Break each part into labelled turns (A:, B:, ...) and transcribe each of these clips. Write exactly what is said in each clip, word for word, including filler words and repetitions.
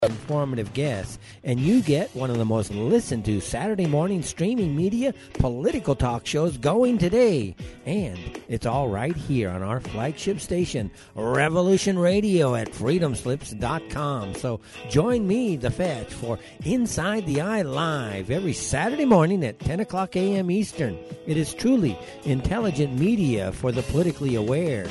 A: informative guests, and you get one of the most listened to Saturday morning streaming media political talk shows going today. And it's all right here on our flagship station, Revolution Radio at freedom slips dot com. So join me, The Fetch, for Inside the Eye Live every Saturday morning at ten o'clock a.m. Eastern. It is truly intelligent media for the politically aware.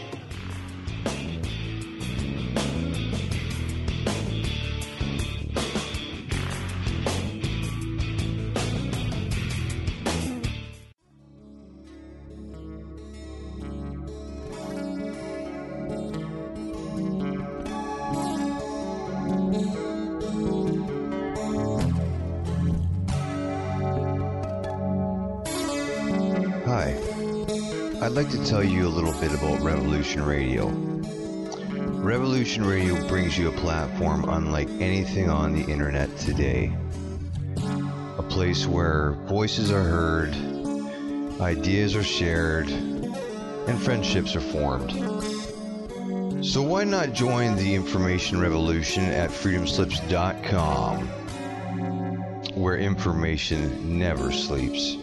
B: I'd like to tell you a little bit about Revolution Radio. Revolution Radio brings you a platform unlike anything on the internet today. A place where voices are heard, ideas are shared, and friendships are formed. So why not join the information revolution at freedom slips dot com, where information never sleeps.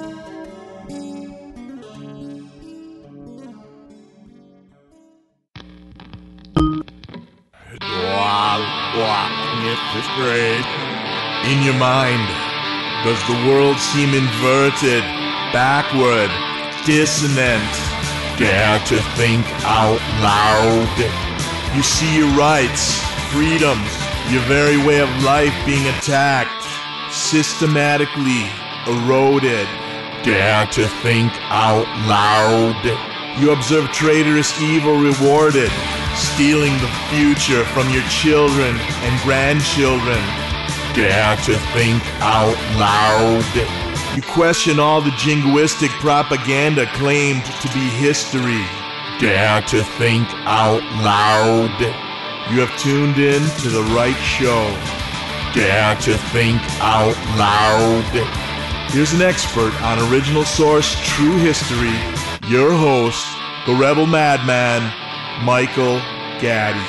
C: Fifth grade. In your mind, does the world seem inverted, backward, dissonant? Dare to think out loud. You see your rights, freedoms, your very way of life being attacked, systematically eroded. Dare to think out loud. You observe traitorous evil rewarded, stealing the future from your children and grandchildren. Dare to think out loud. You question all the jingoistic propaganda claimed to be history. Dare to think out loud. You have tuned in to the right show. Dare to think out loud. Here's an expert on original source true history, your host, the Rebel Madman, Michael Gaddy.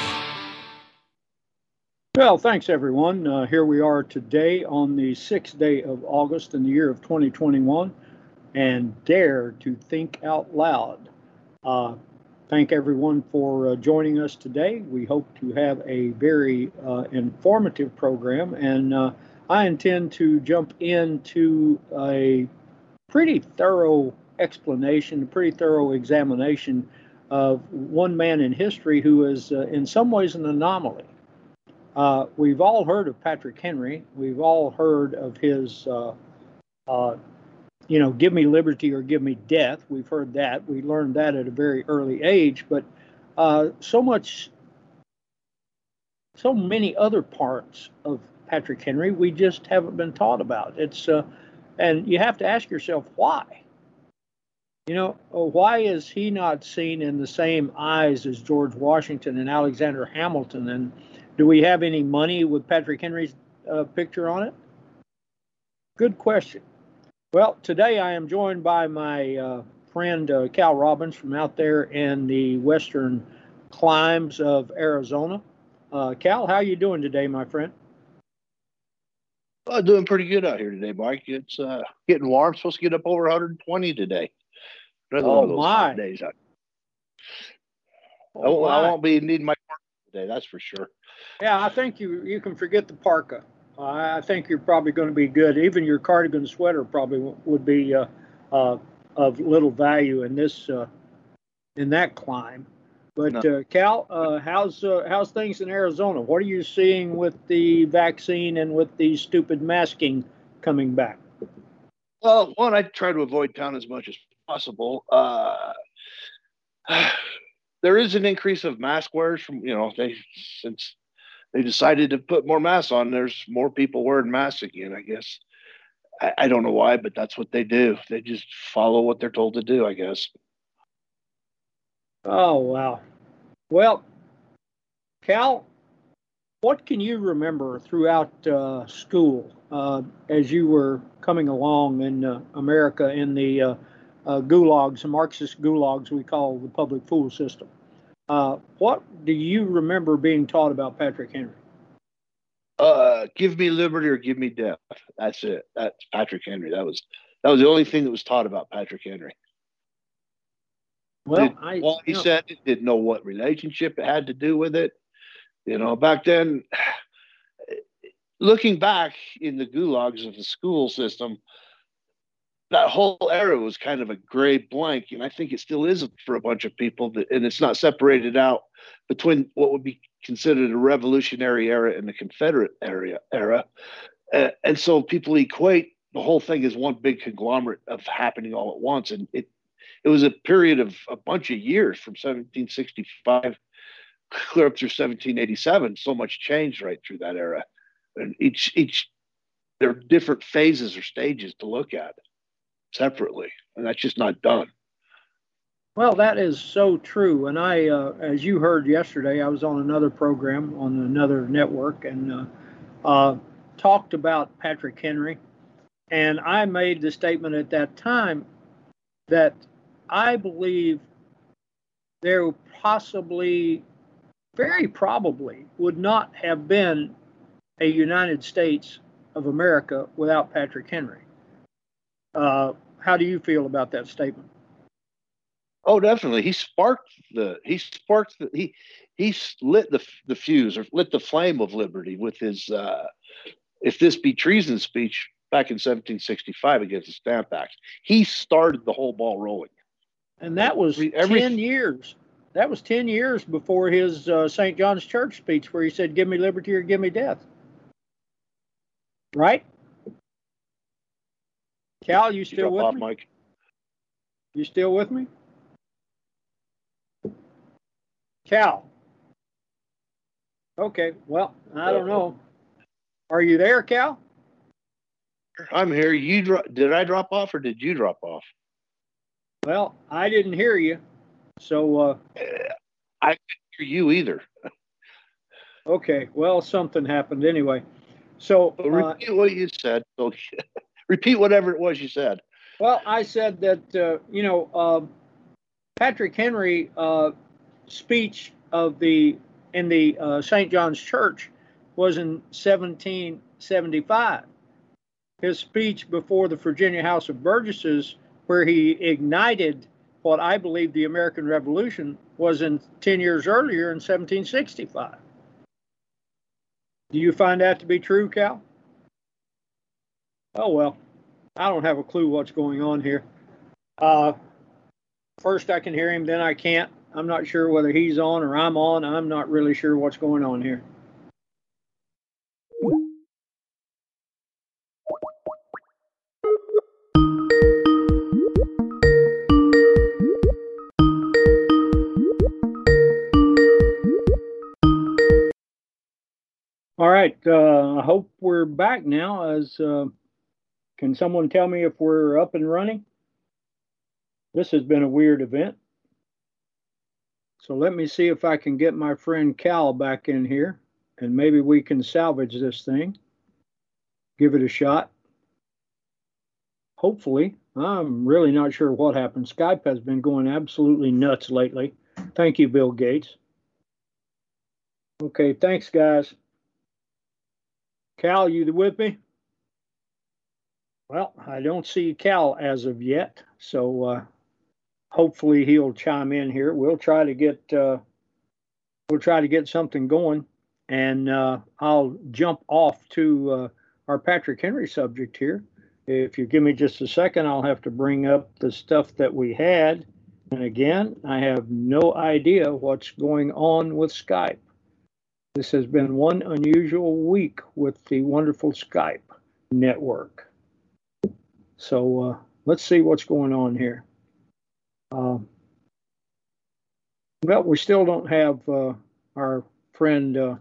D: Well, thanks everyone. Uh, here we are today on the sixth day of August in the year of twenty twenty-one, and dare to think out loud. Uh, thank everyone for uh, joining us today. We hope to have a very uh, informative program, and uh, I intend to jump into a pretty thorough explanation, a pretty thorough examination of one man in history who is uh, in some ways an anomaly. Uh, we've all heard of Patrick Henry. We've all heard of his, uh, uh, you know, give me liberty or give me death. We've heard that. We learned that at a very early age. But uh, so much, so many other parts of Patrick Henry we just haven't been taught about. It's uh, and you have to ask yourself why. You know, why is he not seen in the same eyes as George Washington and Alexander Hamilton? And do we have any money with Patrick Henry's uh, picture on it? Good question. Well, today I am joined by my uh, friend uh, Cal Robbins from out there in the western climes of Arizona. Uh, Cal, how are you doing today, my friend?
E: I'm doing pretty good out here today, Mike. It's uh, getting warm. It's supposed to get up over one hundred twenty today. Another
D: oh,
E: one of those
D: my.
E: hot days out. Oh, I, won't, I won't be needing my parka today, that's for sure.
D: Yeah, I think you you can forget the parka. Uh, I think you're probably going to be good. Even your cardigan sweater probably w- would be uh, uh, of little value in this uh, in that climb. But
E: No.
D: uh, Cal, uh, how's uh, how's things in Arizona? What are you seeing with the vaccine and with the stupid masking coming back?
E: Well, one, I try to avoid town as much as possible. Uh, there is an increase of mask wearers from, you know, they since they decided to put more masks on, there's more people wearing masks again, I guess. I, I don't know why, but that's what they do. They just follow what they're told to do, I guess.
D: Oh, wow. Well, Cal, what can you remember throughout uh, school uh, as you were coming along in uh, America in the uh, uh, gulags, the Marxist gulags we call the public fool system? Uh, what do you remember being taught about Patrick Henry?
E: Uh, give me liberty or give me death. That's it. That's Patrick Henry. That was that was the only thing that was taught about Patrick Henry.
D: Well,
E: Did,
D: I
E: well, he
D: you know,
E: said it, didn't know what relationship it had to do with it. You know, back then, looking back in the gulags of the school system, that whole era was kind of a gray blank, and I think it still is for a bunch of people. That, and it's not separated out between what would be considered a Revolutionary era and the Confederate era. Era, uh, and so people equate the whole thing as one big conglomerate of happening all at once, and it it was a period of a bunch of years from seventeen sixty-five clear up through seventeen eighty-seven. So much changed right through that era, and each each there are different phases or stages to look at separately, and that's just not done.
D: well, that is so true. And I, uh, as you heard yesterday, I was on another program on another network and uh, uh, talked about Patrick Henry. And I made the statement at that time that I believe there possibly, very probably, would not have been a United States of America without Patrick Henry. Uh, how do you feel about that statement?
E: Oh, definitely. He sparked the he sparked the he he lit the the fuse or lit the flame of liberty with his uh, "If This Be Treason" speech back in seventeen sixty-five against the Stamp Act. He started the whole ball rolling.
D: And that was
E: Every, every,
D: ten years. That was ten years before his uh, Saint John's Church speech where he said, "Give me liberty or give me death." Right? Cal, you still
E: you
D: with
E: off,
D: me?
E: Mike?
D: You still with me? Cal. Okay, well, I don't know. Are you there, Cal?
E: I'm here. You dro- did I drop off or did you drop off?
D: Well, I didn't hear you, so uh,
E: I didn't hear you either.
D: Okay, well, something happened anyway. So
E: uh, repeat what you said. So repeat whatever it was you said.
D: Well, I said that uh, you know uh, Patrick Henry uh, speech of the in the uh, Saint John's Church was in seventeen seventy-five. His speech before the Virginia House of Burgesses, where he ignited what I believe the American Revolution, was in ten years earlier in seventeen sixty-five. Do you find that to be true, Cal? Oh, well, I don't have a clue what's going on here. Uh, first I can hear him, then I can't. I'm not sure whether he's on or I'm on. I'm not really sure what's going on here. All right, uh, I hope we're back now. As uh, can someone tell me if we're up and running? This has been a weird event. So let me see if I can get my friend Cal back in here, and maybe we can salvage this thing. Give it a shot. Hopefully. I'm really not sure what happened. Skype has been going absolutely nuts lately. Thank you, Bill Gates. Okay, thanks, guys. Cal, you with me? Well, I don't see Cal as of yet, so uh, hopefully he'll chime in here. We'll try to get uh, we'll try to get something going, and uh, I'll jump off to uh, our Patrick Henry subject here. If you give me just a second, I'll have to bring up the stuff that we had. And again, I have no idea what's going on with Skype. This has been one unusual week with the wonderful Skype network. So uh, let's see what's going on here. Uh, well, we still don't have uh, our friend uh,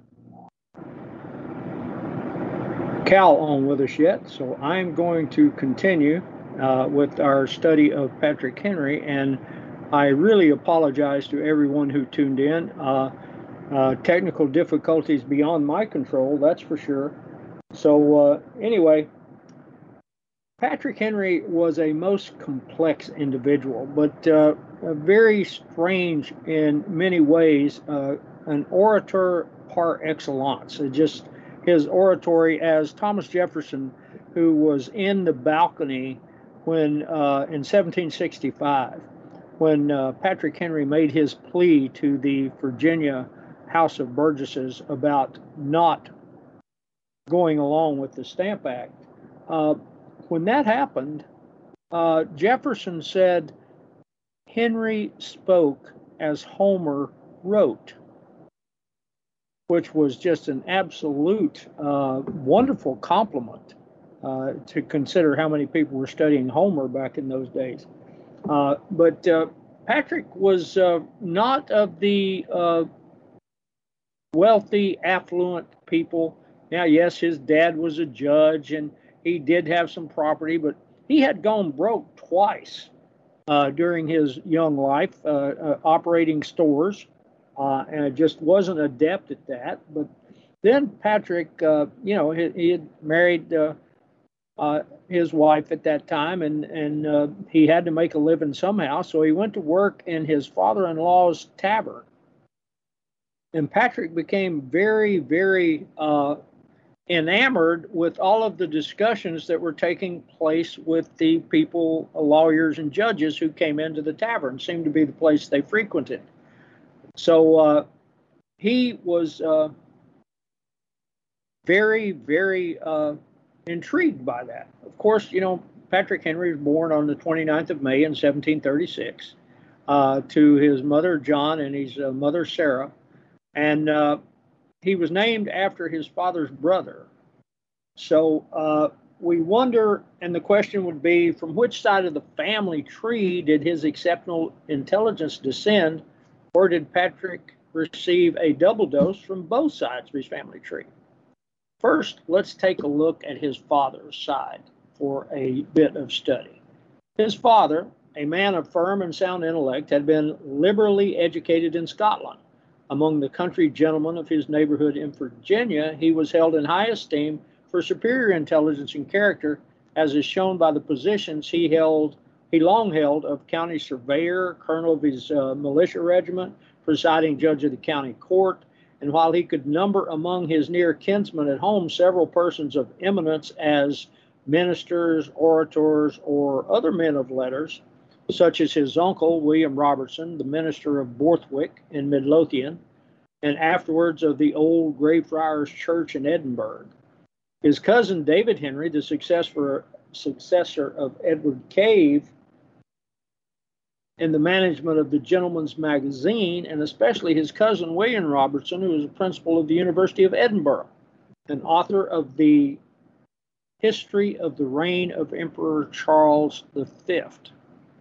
D: Cal on with us yet, so I'm going to continue uh, with our study of Patrick Henry, and I really apologize to everyone who tuned in. Uh, Uh, technical difficulties beyond my control, that's for sure. So uh, anyway, Patrick Henry was a most complex individual, but uh, very strange in many ways, uh, an orator par excellence. It just his oratory as Thomas Jefferson, who was in the balcony when uh, in seventeen sixty-five, when uh, Patrick Henry made his plea to the Virginia House of Burgesses about not going along with the Stamp Act. Uh, when that happened, uh, Jefferson said, Henry spoke as Homer wrote, which was just an absolute uh, wonderful compliment uh, to consider how many people were studying Homer back in those days. Uh, but uh, Patrick was uh, not of the uh, wealthy, affluent people. Now, yes, his dad was a judge and he did have some property, but he had gone broke twice uh, during his young life, uh, uh, operating stores, uh, and just wasn't adept at that. But then Patrick, uh, you know, he, he had married uh, uh, his wife at that time, and, and uh, he had to make a living somehow, so he went to work in his father-in-law's tavern. And Patrick became very, very uh, enamored with all of the discussions that were taking place with the people, lawyers and judges who came into the tavern. Seemed to be the place they frequented. So uh, he was uh, very, very uh, intrigued by that. Of course, you know, Patrick Henry was born on the twenty-ninth of May in seventeen thirty-six uh, to his mother, John, and his uh, mother, Sarah. And uh, he was named after his father's brother. So uh, we wonder, and the question would be, from which side of the family tree did his exceptional intelligence descend, or did Patrick receive a double dose from both sides of his family tree? First, let's take a look at his father's side for a bit of study. His father, a man of firm and sound intellect, had been liberally educated in Scotland. Among the country gentlemen of his neighborhood in Virginia, he was held in high esteem for superior intelligence and character, as is shown by the positions he held, he long held of county surveyor, colonel of his uh, militia regiment, presiding judge of the county court, and while he could number among his near kinsmen at home several persons of eminence as ministers, orators, or other men of letters, such as his uncle, William Robertson, the minister of Borthwick in Midlothian, and afterwards of the old Greyfriars Church in Edinburgh. His cousin, David Henry, the successor, successor of Edward Cave in the management of the Gentleman's Magazine, and especially his cousin, William Robertson, who was a principal of the University of Edinburgh, an author of the History of the Reign of Emperor Charles the Fifth.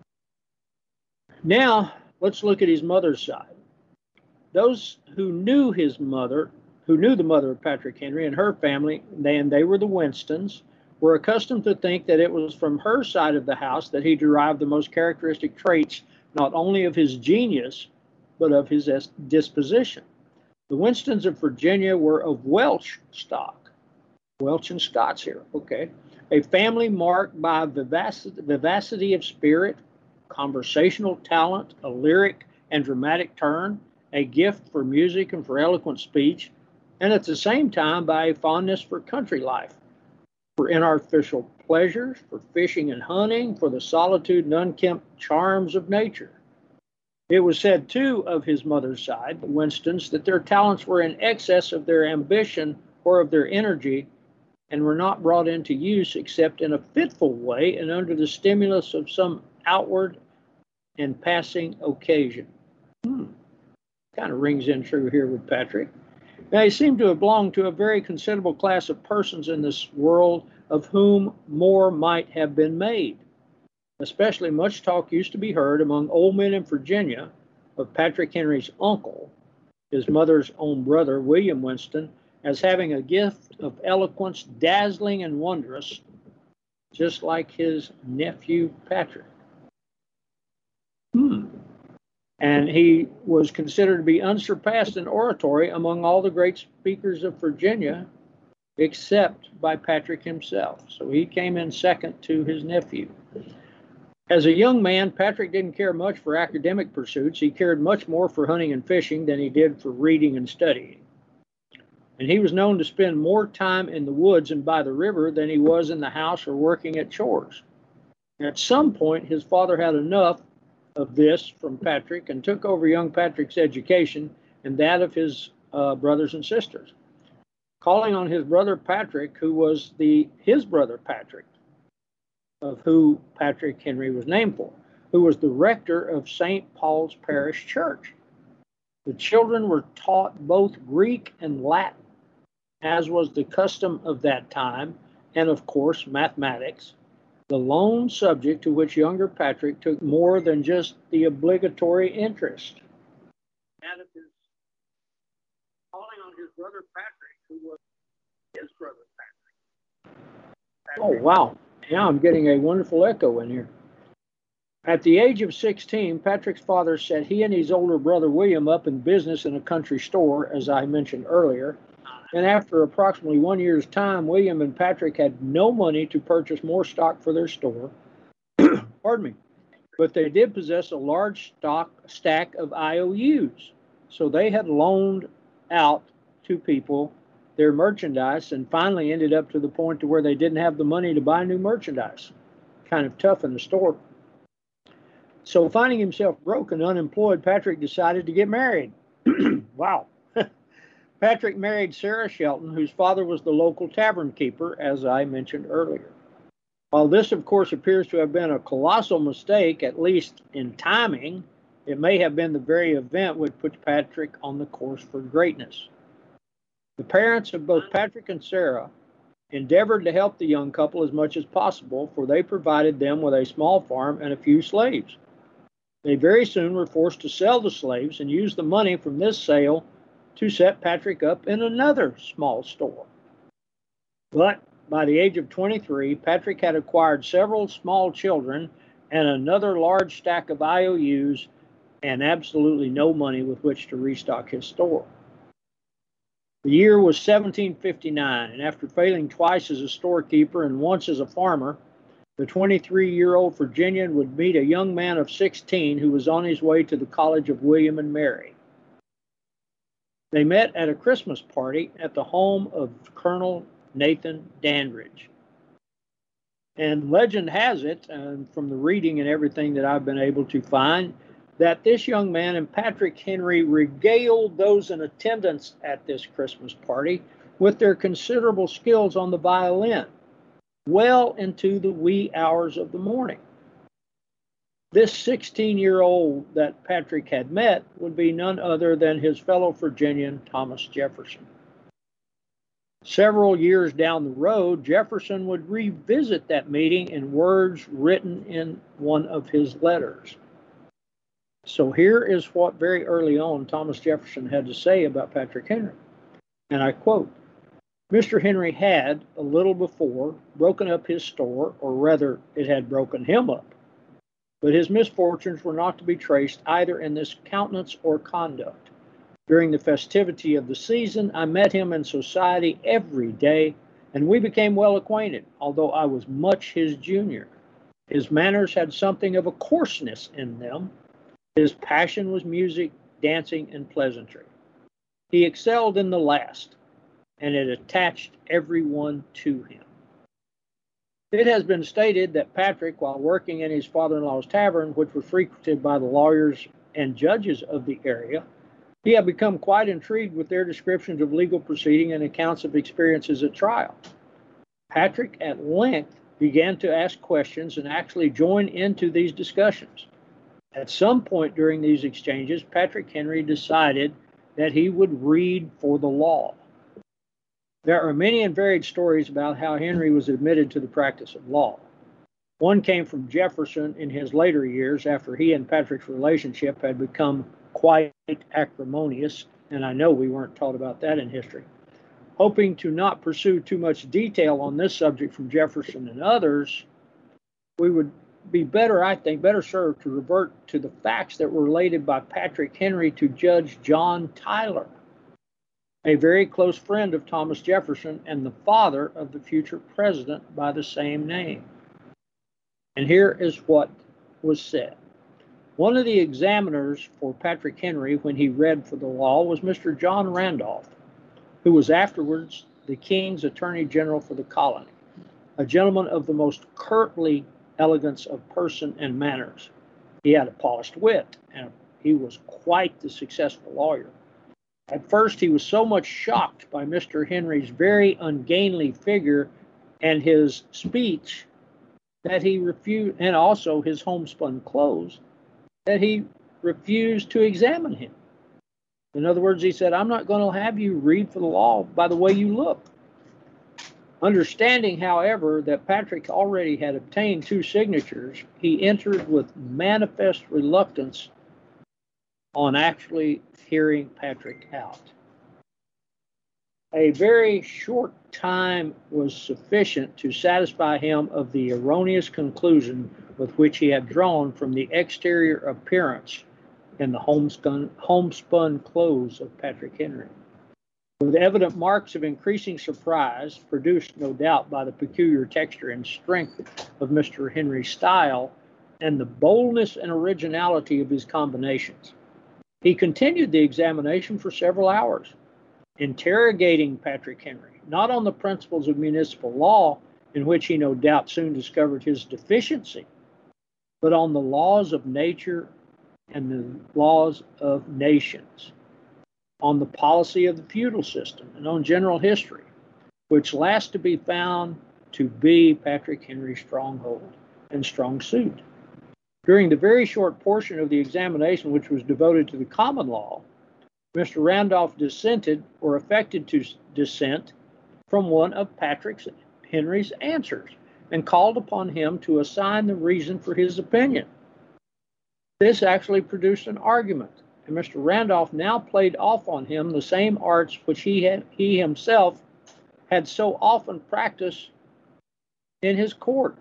D: Now, let's look at his mother's side. Those who knew his mother, who knew the mother of Patrick Henry and her family, and they were the Winstons, were accustomed to think that it was from her side of the house that he derived the most characteristic traits, not only of his genius, but of his disposition. The Winstons of Virginia were of Welsh stock. Welsh and Scots here, okay. A family marked by vivacity, vivacity of spirit, conversational talent, a lyric and dramatic turn, a gift for music and for eloquent speech, and at the same time by a fondness for country life, for inartificial pleasures, for fishing and hunting, for the solitude and unkempt charms of nature. It was said, too, of his mother's side, the Winstons, that their talents were in excess of their ambition or of their energy, and were not brought into use except in a fitful way and under the stimulus of some outward and passing occasion. Hmm. Kind of rings in true here with Patrick. Now, he seemed to have belonged to a very considerable class of persons in this world, of whom more might have been made. Especially much talk used to be heard among old men in Virginia of Patrick Henry's uncle, his mother's own brother, William Winston, as having a gift of eloquence dazzling and wondrous, just like his nephew Patrick. Hmm. And he was considered to be unsurpassed in oratory among all the great speakers of Virginia, except by Patrick himself. So he came in second to his nephew. As a young man, Patrick didn't care much for academic pursuits. He cared much more for hunting and fishing than he did for reading and studying. and he was known to spend more time in the woods and by the river than he was in the house or working at chores. At some point, his father had enough of this from Patrick and took over young Patrick's education and that of his uh, brothers and sisters, calling on his brother Patrick, who was the his brother Patrick, of who Patrick Henry was named for, who was the rector of Saint Paul's Parish Church. The children were taught both Greek and Latin, as was the custom of that time, and of course mathematics, the lone subject to which younger Patrick took more than just the obligatory interest. And of his calling on his brother Patrick, who was his brother Patrick. Patrick. Oh, wow. Now I'm getting a wonderful echo in here. At the age of sixteen, Patrick's father set he and his older brother William up in business in a country store, as I mentioned earlier. And after approximately one year's time, William and Patrick had no money to purchase more stock for their store. Pardon me. But they did possess a large stock stack of I O Us. So they had loaned out to people their merchandise and finally ended up to the point to where they didn't have the money to buy new merchandise. Kind of tough in the store. So finding himself broke and unemployed, Patrick decided to get married. Wow. Patrick married Sarah Shelton, whose father was the local tavern keeper, as I mentioned earlier. While this, of course, appears to have been a colossal mistake, at least in timing, it may have been the very event which put Patrick on the course for greatness. The parents of both Patrick and Sarah endeavored to help the young couple as much as possible, for they provided them with a small farm and a few slaves. They very soon were forced to sell the slaves and use the money from this sale to set Patrick up in another small store. But by the age of twenty-three, Patrick had acquired several small children and another large stack of I O Us and absolutely no money with which to restock his store. The year was seventeen fifty-nine, and after failing twice as a storekeeper and once as a farmer, the twenty-three-year-old Virginian would meet a young man of sixteen who was on his way to the College of William and Mary. They met at a Christmas party at the home of Colonel Nathan Dandridge. And legend has it, and from the reading and everything that I've been able to find, that this young man and Patrick Henry regaled those in attendance at this Christmas party with their considerable skills on the violin, well into the wee hours of the morning. This sixteen-year-old that Patrick had met would be none other than his fellow Virginian, Thomas Jefferson. Several years down the road, Jefferson would revisit that meeting in words written in one of his letters. So here is what very early on Thomas Jefferson had to say about Patrick Henry. And I quote, "Mister Henry had, a little before, broken up his store, or rather, it had broken him up. But his misfortunes were not to be traced either in this countenance or conduct. During the festivity of the season, I met him in society every day, and we became well acquainted, although I was much his junior. His manners had something of a coarseness in them. His passion was music, dancing, and pleasantry. He excelled in the last, and it attached everyone to him." It has been stated that Patrick, while working in his father-in-law's tavern, which was frequented by the lawyers and judges of the area, he had become quite intrigued with their descriptions of legal proceeding and accounts of experiences at trial. Patrick at length began to ask questions and actually join into these discussions. At some point during these exchanges, Patrick Henry decided that he would read for the law. There are many and varied stories about how Henry was admitted to the practice of law. One came from Jefferson in his later years after he and Patrick's relationship had become quite acrimonious, and I know we weren't taught about that in history. Hoping to not pursue too much detail on this subject from Jefferson and others, we would be better, I think, better served to revert to the facts that were related by Patrick Henry to Judge John Tyler, a very close friend of Thomas Jefferson and the father of the future president by the same name. And here is what was said. One of the examiners for Patrick Henry when he read for the law was Mister John Randolph, who was afterwards the king's attorney general for the colony, a gentleman of the most courtly elegance of person and manners. He had a polished wit, and he was quite the successful lawyer. At first, he was so much shocked by Mister Henry's very ungainly figure and his speech that he refused, and also his homespun clothes, that he refused to examine him. In other words, he said, I'm not going to have you read for the law by the way you look. Understanding, however, that Patrick already had obtained two signatures, he entered with manifest reluctance on actually hearing Patrick out. A very short time was sufficient to satisfy him of the erroneous conclusion with which he had drawn from the exterior appearance and the homespun, homespun clothes of Patrick Henry. With evident marks of increasing surprise, produced no doubt by the peculiar texture and strength of Mister Henry's style and the boldness and originality of his combinations, he continued the examination for several hours, interrogating Patrick Henry, not on the principles of municipal law, in which he no doubt soon discovered his deficiency, but on the laws of nature and the laws of nations, on the policy of the feudal system, and on general history, which last to be found to be Patrick Henry's stronghold and strong suit. During the very short portion of the examination which was devoted to the common law, Mister Randolph dissented or affected to dissent from one of Patrick Henry's answers and called upon him to assign the reason for his opinion. This actually produced an argument, and Mister Randolph now played off on him the same arts which he had he himself had so often practiced in his court,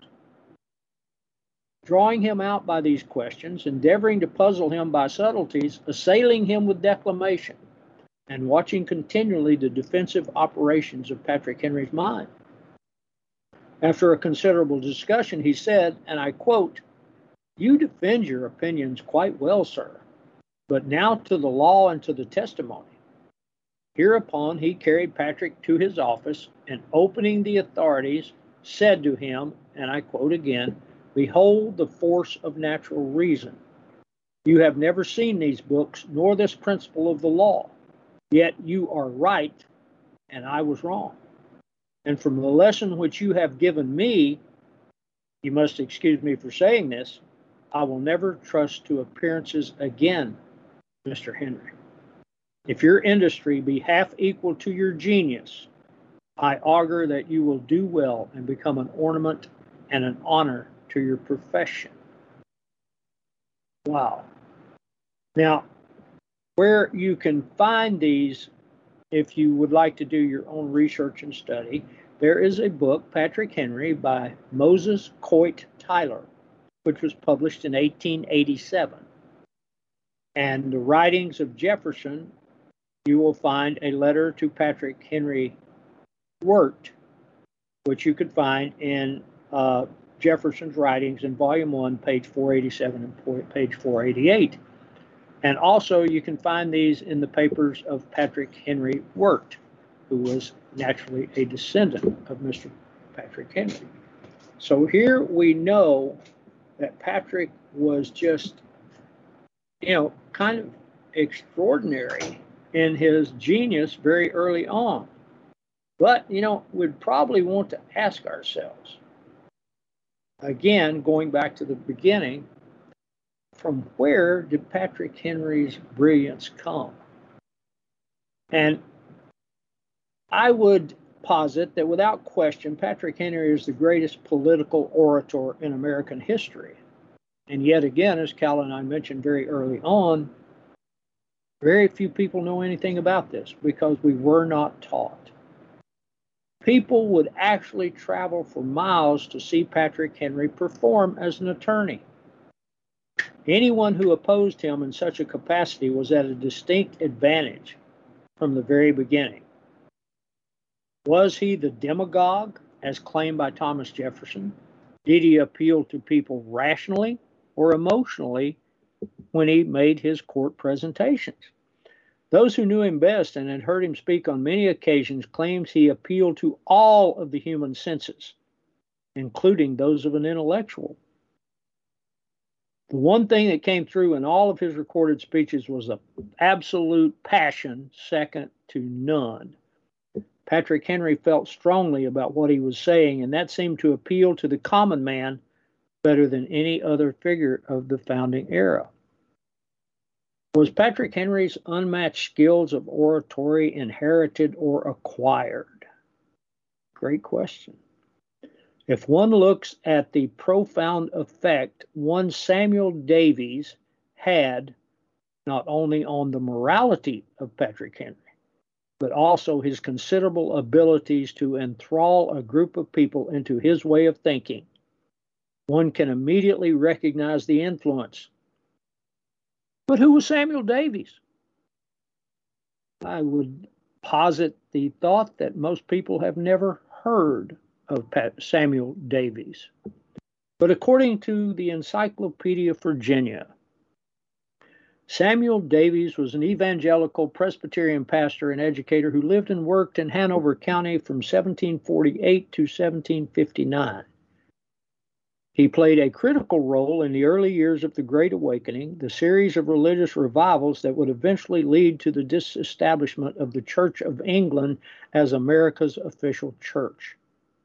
D: drawing him out by these questions, endeavoring to puzzle him by subtleties, assailing him with declamation, and watching continually the defensive operations of Patrick Henry's mind. After a considerable discussion, he said, and I quote, "You defend your opinions quite well, sir. But now to the law and to the testimony." Hereupon he carried Patrick to his office, and opening the authorities, said to him, and I quote again, "Behold the force of natural reason. You have never seen these books, nor this principle of the law. Yet you are right, and I was wrong. And from the lesson which you have given me, you must excuse me for saying this, I will never trust to appearances again, Mister Henry. If your industry be half equal to your genius, I augur that you will do well and become an ornament and an honor to your profession." Wow. Now, where you can find these, if you would like to do your own research and study, there is a book, Patrick Henry, by Moses Coit Tyler, which was published in eighteen eighty-seven. And the writings of Jefferson, you will find a letter to Patrick Henry Wirt, which you could find in uh, Jefferson's writings in volume one, page four eighty-seven and page four eighty-eight. And also you can find these in the papers of Patrick Henry Wirt, who was naturally a descendant of Mister Patrick Henry. So here we know that Patrick was just, you know, kind of extraordinary in his genius very early on. But, you know, we'd probably want to ask ourselves, again, going back to the beginning, from where did Patrick Henry's brilliance come? And I would posit that without question, Patrick Henry is the greatest political orator in American history. And yet again, as Cal and I mentioned very early on, very few people know anything about this because we were not taught. People would actually travel for miles to see Patrick Henry perform as an attorney. Anyone who opposed him in such a capacity was at a distinct advantage from the very beginning. Was he the demagogue, as claimed by Thomas Jefferson? Did he appeal to people rationally or emotionally when he made his court presentations? Those who knew him best and had heard him speak on many occasions claims he appealed to all of the human senses, including those of an intellectual. The one thing that came through in all of his recorded speeches was an absolute passion second to none. Patrick Henry felt strongly about what he was saying, and that seemed to appeal to the common man better than any other figure of the founding era. Was Patrick Henry's unmatched skills of oratory inherited or acquired? Great question. If one looks at the profound effect one Samuel Davies had not only on the morality of Patrick Henry, but also his considerable abilities to enthrall a group of people into his way of thinking, one can immediately recognize the influence. But who was Samuel Davies? I would posit the thought that most people have never heard of Samuel Davies. But according to the Encyclopedia Virginia, Samuel Davies was an evangelical Presbyterian pastor and educator who lived and worked in Hanover County from seventeen forty-eight to seventeen fifty-nine. He played a critical role in the early years of the Great Awakening, the series of religious revivals that would eventually lead to the disestablishment of the Church of England as America's official church.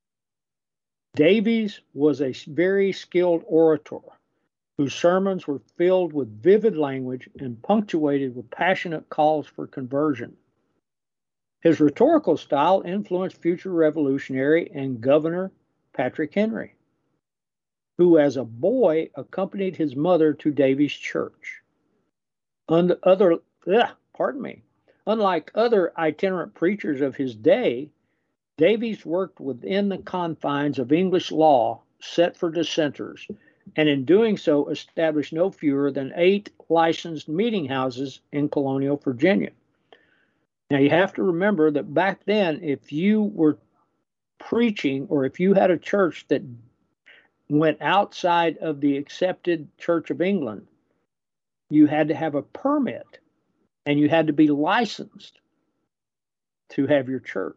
D: Davies was a very skilled orator whose sermons were filled with vivid language and punctuated with passionate calls for conversion. His rhetorical style influenced future revolutionary and Governor Patrick Henry, who as a boy accompanied his mother to Davies' church. Un- other, ugh, pardon me, unlike other itinerant preachers of his day, Davies worked within the confines of English law set for dissenters, and in doing so established no fewer than eight licensed meeting houses in colonial Virginia. Now you have to remember that back then, if you were preaching or if you had a church that went outside of the accepted Church of England, you had to have a permit and you had to be licensed to have your church.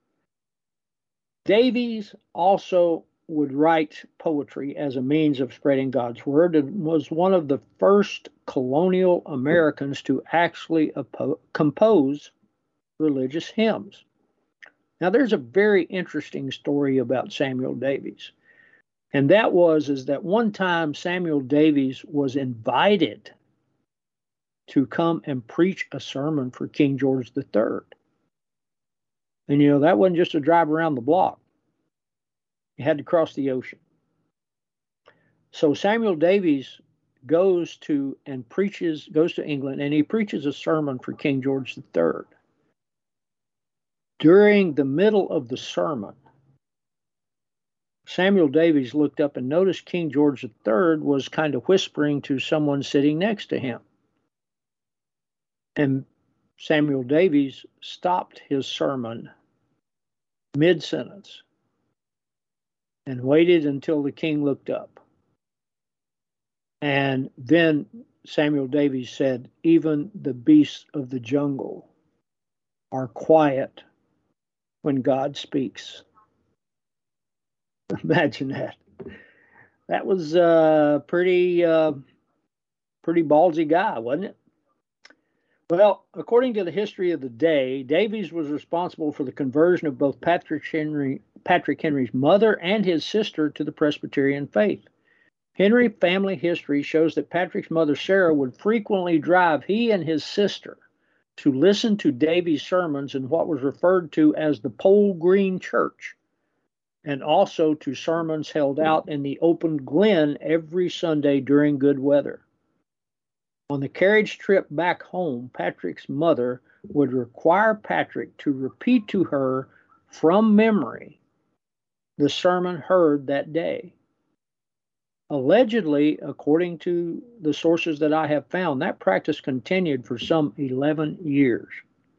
D: Davies also would write poetry as a means of spreading God's word and was one of the first colonial Americans to actually oppo- compose religious hymns. Now, there's a very interesting story about Samuel Davies. And that was is that one time Samuel Davies was invited to come and preach a sermon for King George the Third. And, you know, that wasn't just a drive around the block. You had to cross the ocean. So Samuel Davies goes to and preaches, goes to England, and he preaches a sermon for King George the Third. During the middle of the sermon, Samuel Davies looked up and noticed King George the Third was kind of whispering to someone sitting next to him. And Samuel Davies stopped his sermon mid-sentence and waited until the king looked up. And then Samuel Davies said, "Even the beasts of the jungle are quiet when God speaks." Imagine that. That was a pretty, uh, pretty ballsy guy, wasn't it? Well, according to the history of the day, Davies was responsible for the conversion of both Patrick Henry, Patrick Henry's mother and his sister to the Presbyterian faith. Henry family history shows that Patrick's mother, Sarah, would frequently drive he and his sister to listen to Davies' sermons in what was referred to as the Pole Green Church, and also to sermons held out in the open glen every Sunday during good weather. On the carriage trip back home, Patrick's mother would require Patrick to repeat to her from memory the sermon heard that day. Allegedly, according to the sources that I have found, that practice continued for some eleven years.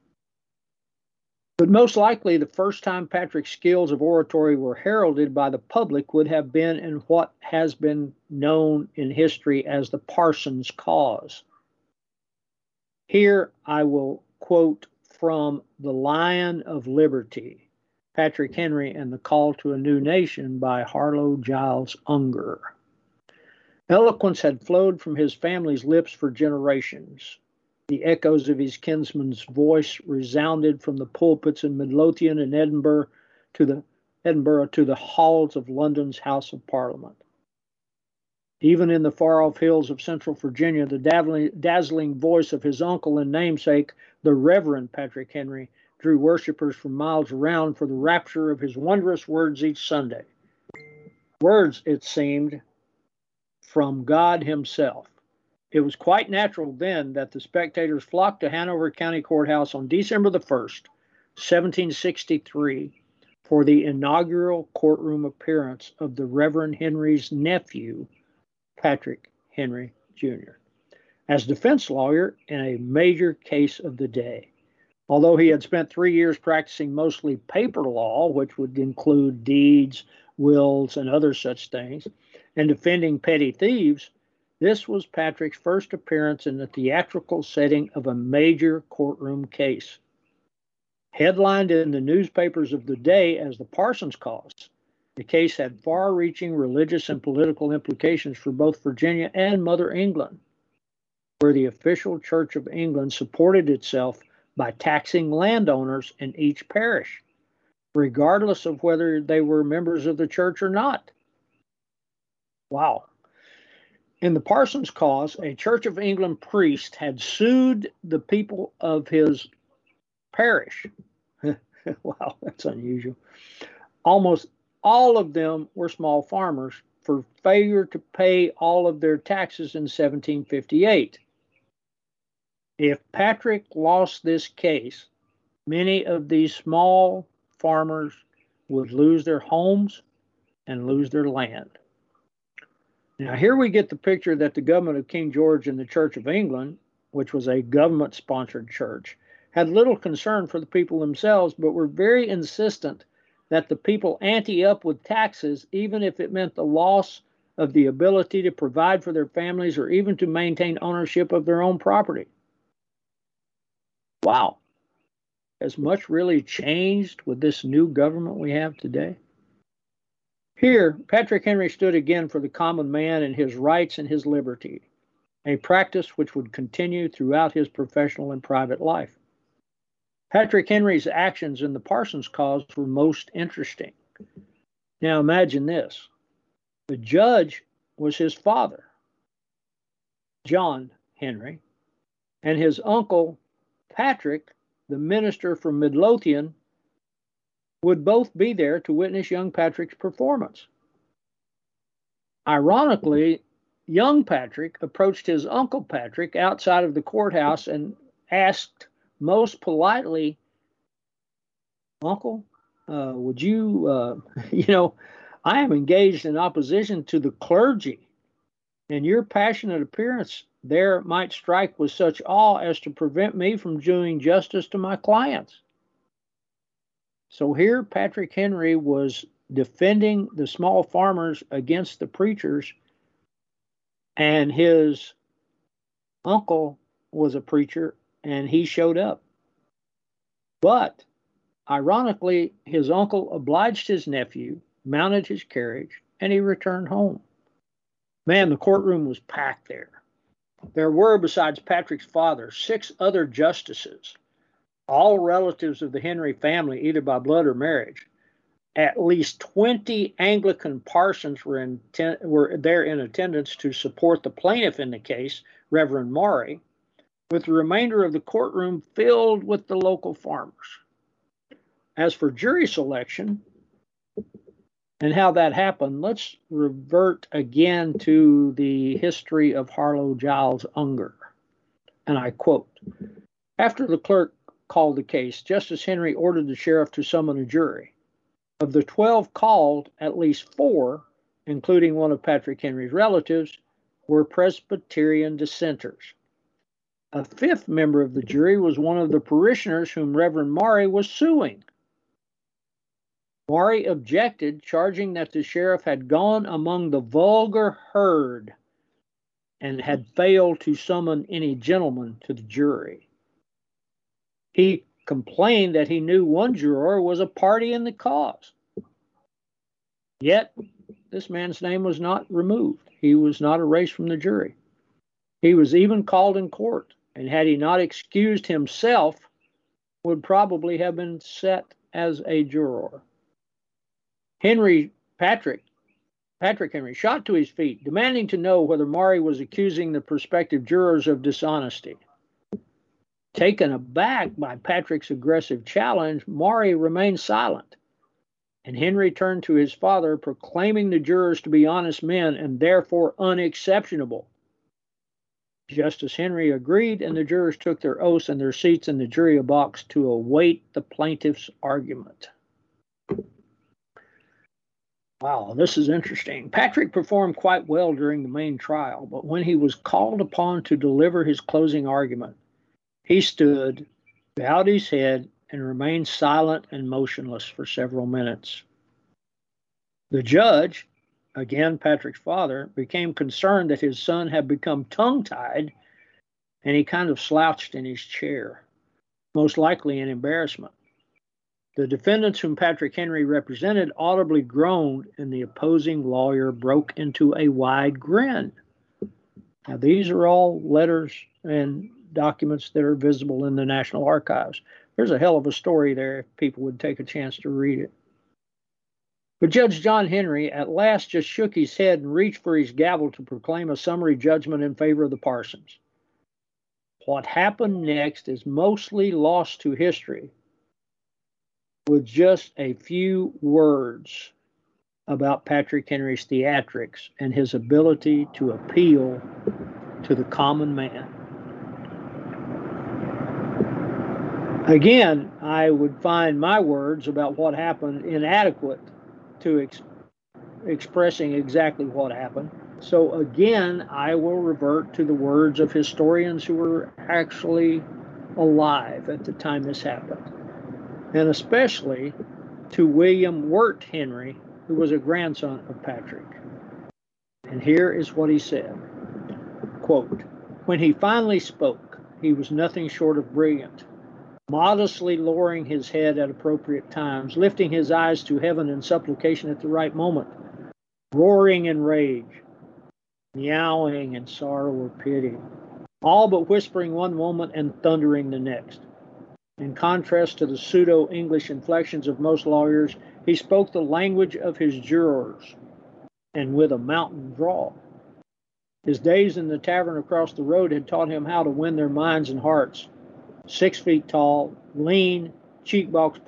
D: But most likely, the first time Patrick's skills of oratory were heralded by the public would have been in what has been known in history as the Parsons Cause. Here, I will quote from The Lion of Liberty, Patrick Henry and the Call to a New Nation by Harlow Giles Unger. Eloquence had flowed from his family's lips for generations. The echoes of his kinsman's voice resounded from the pulpits in Midlothian and Edinburgh to the Edinburgh to the halls of London's House of Parliament. Even in the far-off hills of central Virginia, the dazzling voice of his uncle and namesake, the Reverend Patrick Henry, drew worshippers from miles around for the rapture of his wondrous words each Sunday. Words, it seemed, from God himself. It was quite natural then that the spectators flocked to Hanover County Courthouse on December the first, seventeen sixty-three, for the inaugural courtroom appearance of the Reverend Henry's nephew, Patrick Henry Junior, as defense lawyer in a major case of the day. Although he had spent three years practicing mostly paper law, which would include deeds, wills, and other such things, and defending petty thieves, this was Patrick's first appearance in the theatrical setting of a major courtroom case. Headlined in the newspapers of the day as the Parsons Cause, the case had far-reaching religious and political implications for both Virginia and Mother England, where the official Church of England supported itself by taxing landowners in each parish, regardless of whether they were members of the church or not. Wow. In the Parsons Cause, a Church of England priest had sued the people of his parish. Wow, that's unusual. Almost all of them were small farmers for failure to pay all of their taxes in seventeen fifty-eight. If Patrick lost this case, many of these small farmers would lose their homes and lose their land. Now, here we get the picture that the government of King George and the Church of England, which was a government-sponsored church, had little concern for the people themselves, but were very insistent that the people ante up with taxes, even if it meant the loss of the ability to provide for their families or even to maintain ownership of their own property. Wow. Has much really changed with this new government we have today? Here, Patrick Henry stood again for the common man and his rights and his liberty, a practice which would continue throughout his professional and private life. Patrick Henry's actions in the Parsons Cause were most interesting. Now imagine this. The judge was his father, John Henry, and his uncle, Patrick, the minister from Midlothian, would both be there to witness young Patrick's performance. Ironically, young Patrick approached his uncle Patrick outside of the courthouse and asked most politely, "Uncle, uh, would you, uh, you know, I am engaged in opposition to the clergy, and your passionate appearance there might strike with such awe as to prevent me from doing justice to my clients." So here Patrick Henry was defending the small farmers against the preachers, and his uncle was a preacher, and he showed up. But, ironically, his uncle obliged his nephew, mounted his carriage, and he returned home. Man, the courtroom was packed there. There were, besides Patrick's father, six other justices, all relatives of the Henry family, either by blood or marriage. At least twenty Anglican parsons were, in ten, were there in attendance to support the plaintiff in the case, Reverend Maury, with the remainder of the courtroom filled with the local farmers. As for jury selection and how that happened, let's revert again to the history of Harlow Giles Unger. And I quote, "After the clerk called the case, Justice Henry ordered the sheriff to summon a jury. Of the twelve called, at least four, including one of Patrick Henry's relatives, were Presbyterian dissenters. A fifth member of the jury was one of the parishioners whom Reverend Maury was suing. Maury objected, charging that the sheriff had gone among the vulgar herd and had failed to summon any gentleman to the jury. He complained that he knew one juror was a party in the cause. Yet, this man's name was not removed. He was not erased from the jury. He was even called in court, and had he not excused himself, would probably have been set as a juror. Henry Patrick, Patrick Henry, shot to his feet, demanding to know whether Maury was accusing the prospective jurors of dishonesty. Taken aback by Patrick's aggressive challenge, Maury remained silent, and Henry turned to his father, proclaiming the jurors to be honest men and therefore unexceptionable. Justice Henry agreed, and the jurors took their oaths and their seats in the jury box to await the plaintiff's argument. Wow, this is interesting. Patrick performed quite well during the main trial, but when he was called upon to deliver his closing argument, he stood, bowed his head, and remained silent and motionless for several minutes. The judge, again Patrick's father, became concerned that his son had become tongue-tied, and he kind of slouched in his chair, most likely in embarrassment. The defendants whom Patrick Henry represented audibly groaned, and the opposing lawyer broke into a wide grin. Now, these are all letters and documents that are visible in the National Archives. There's a hell of a story there if people would take a chance to read it. But Judge John Henry at last just shook his head and reached for his gavel to proclaim a summary judgment in favor of the Parsons. What happened next is mostly lost to history, with just a few words about Patrick Henry's theatrics and his ability to appeal to the common man. Again, I would find my words about what happened inadequate to ex- expressing exactly what happened. So again, I will revert to the words of historians who were actually alive at the time this happened, and especially to William Wirt Henry, who was a grandson of Patrick. And here is what he said, quote, "When he finally spoke, he was nothing short of brilliant, modestly lowering his head at appropriate times, lifting his eyes to heaven in supplication at the right moment, roaring in rage, meowing in sorrow or pity, all but whispering one moment and thundering the next. In contrast to the pseudo-English inflections of most lawyers, he spoke the language of his jurors, and with a mountain drawl. His days in the tavern across the road had taught him how to win their minds and hearts. Six feet tall, lean, cheekbones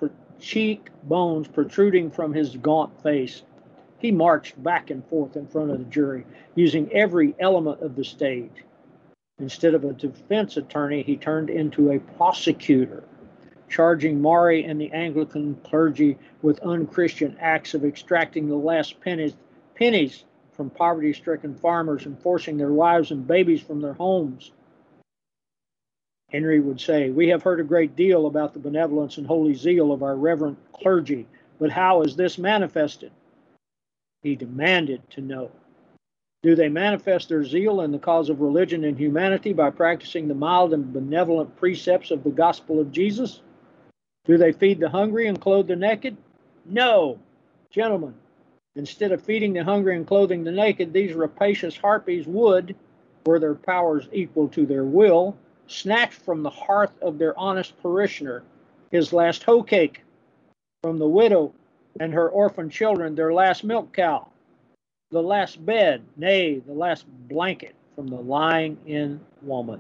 D: protruding from his gaunt face, he marched back and forth in front of the jury, using every element of the stage. Instead of a defense attorney, he turned into a prosecutor, charging Maury and the Anglican clergy with unchristian acts of extracting the last pennies, pennies from poverty-stricken farmers and forcing their wives and babies from their homes. Henry would say, "We have heard a great deal about the benevolence and holy zeal of our reverend clergy, but how is this manifested?" He demanded to know. Do they manifest their zeal in the cause of religion and humanity by practicing the mild and benevolent precepts of the gospel of Jesus? Do they feed the hungry and clothe the naked? No, gentlemen. Instead of feeding the hungry and clothing the naked, these rapacious harpies would, were their powers equal to their will, snatch from the hearth of their honest parishioner his last hoe cake, from the widow and her orphan children their last milk cow, the last bed, nay, the last blanket from the lying-in woman.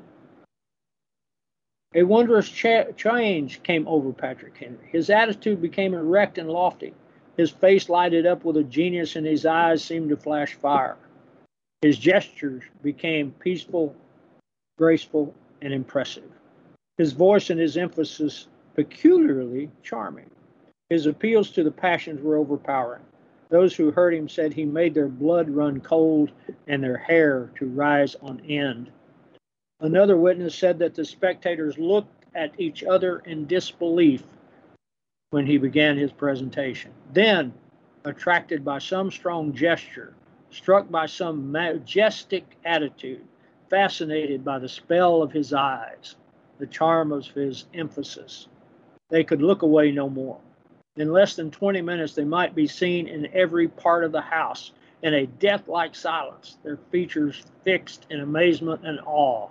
D: A wondrous cha- change came over Patrick Henry. His attitude became erect and lofty. His face lighted up with a genius, and his eyes seemed to flash fire. His gestures became peaceful, graceful, and impressive. His voice and his emphasis peculiarly charming. His appeals to the passions were overpowering. Those who heard him said he made their blood run cold and their hair to rise on end. Another witness said that the spectators looked at each other in disbelief when he began his presentation. Then, attracted by some strong gesture, struck by some majestic attitude, fascinated by the spell of his eyes, the charm of his emphasis. They could look away no more. In less than twenty minutes, they might be seen in every part of the house in a death-like silence, their features fixed in amazement and awe,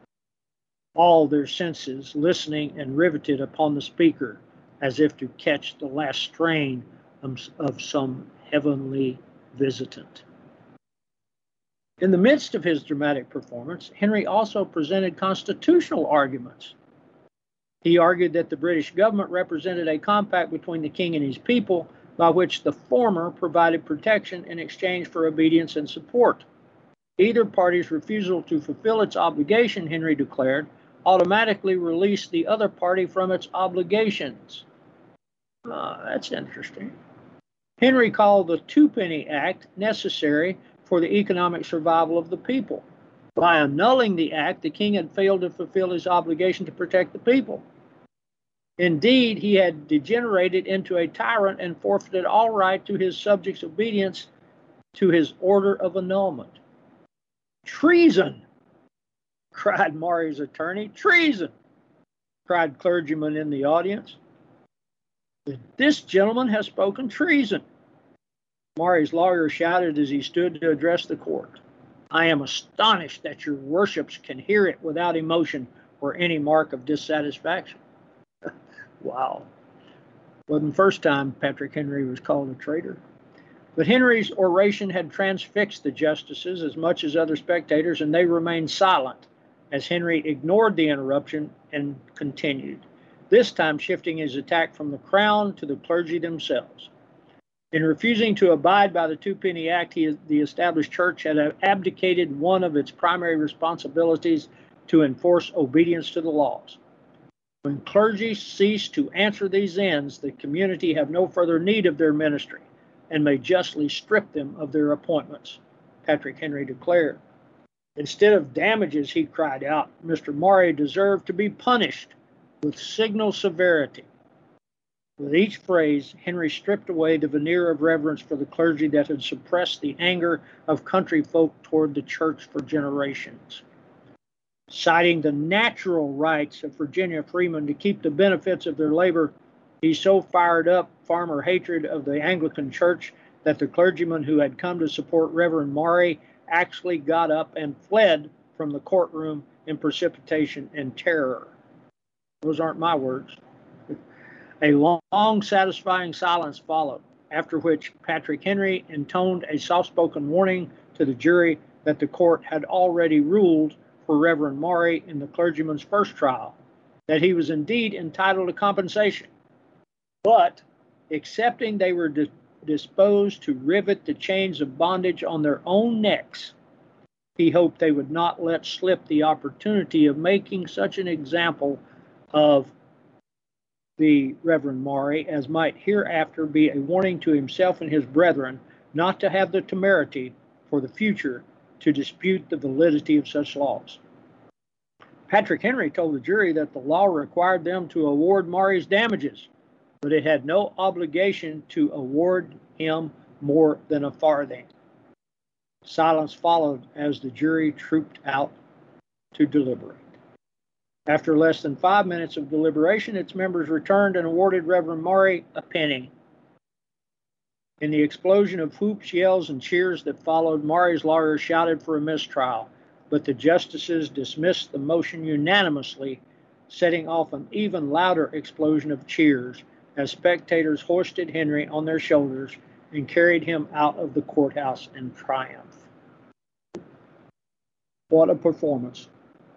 D: all their senses listening and riveted upon the speaker as if to catch the last strain of, of some heavenly visitant. In the midst of his dramatic performance, Henry also presented constitutional arguments. He argued that the British government represented a compact between the king and his people, by which the former provided protection in exchange for obedience and support. Either party's refusal to fulfill its obligation, Henry declared, automatically released the other party from its obligations. Uh, that's interesting. Henry called the Twopenny Act necessary for the economic survival of the people. By annulling the act, the king had failed to fulfill his obligation to protect the people. Indeed, he had degenerated into a tyrant and forfeited all right to his subjects' obedience to his order of annulment. Treason, cried Maury's attorney. Treason, cried clergymen in the audience. This gentleman has spoken treason. Maury's lawyer shouted as he stood to address the court. I am astonished that your worships can hear it without emotion or any mark of dissatisfaction. Wow. Wasn't the first time Patrick Henry was called a traitor. But Henry's oration had transfixed the justices as much as other spectators, and they remained silent as Henry ignored the interruption and continued, this time shifting his attack from the crown to the clergy themselves. In refusing to abide by the Twopenny Act, he, the established church had abdicated one of its primary responsibilities to enforce obedience to the laws. When clergy cease to answer these ends, the community have no further need of their ministry and may justly strip them of their appointments, Patrick Henry declared. Instead of damages, he cried out, Mister Maury deserved to be punished with signal severity. With each phrase, Henry stripped away the veneer of reverence for the clergy that had suppressed the anger of country folk toward the church for generations. Citing the natural rights of Virginia freemen to keep the benefits of their labor, he so fired up farmer hatred of the Anglican Church that the clergyman who had come to support Reverend Maury actually got up and fled from the courtroom in precipitation and terror. Those aren't my words. A long, satisfying silence followed, after which Patrick Henry intoned a soft-spoken warning to the jury that the court had already ruled for Reverend Maury in the clergyman's first trial, that he was indeed entitled to compensation, but excepting they were di- disposed to rivet the chains of bondage on their own necks, he hoped they would not let slip the opportunity of making such an example of the Reverend Maury as might hereafter be a warning to himself and his brethren not to have the temerity for the future to dispute the validity of such laws. Patrick Henry told the jury that the law required them to award Maury's damages, but it had no obligation to award him more than a farthing. Silence followed as the jury trooped out to deliberate. After less than five minutes of deliberation, its members returned and awarded Reverend Maury a penny. In the explosion of whoops, yells, and cheers that followed, Maury's lawyers shouted for a mistrial, but the justices dismissed the motion unanimously, setting off an even louder explosion of cheers as spectators hoisted Henry on their shoulders and carried him out of the courthouse in triumph. What a performance.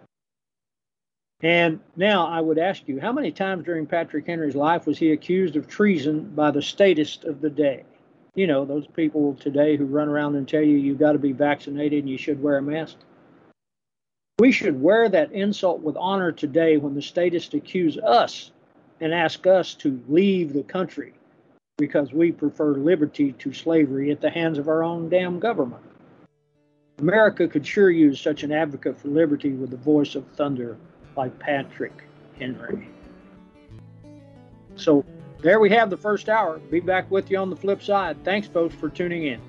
D: And now I would ask you, how many times during Patrick Henry's life was he accused of treason by the statists of the day? You know, those people today who run around and tell you you've got to be vaccinated and you should wear a mask. We should wear that insult with honor today when the statists accuse us and ask us to leave the country because we prefer liberty to slavery at the hands of our own damn government. America could sure use such an advocate for liberty with the voice of thunder like Patrick Henry. So there we have the first hour. Be back with you on the flip side. Thanks, folks, for tuning in.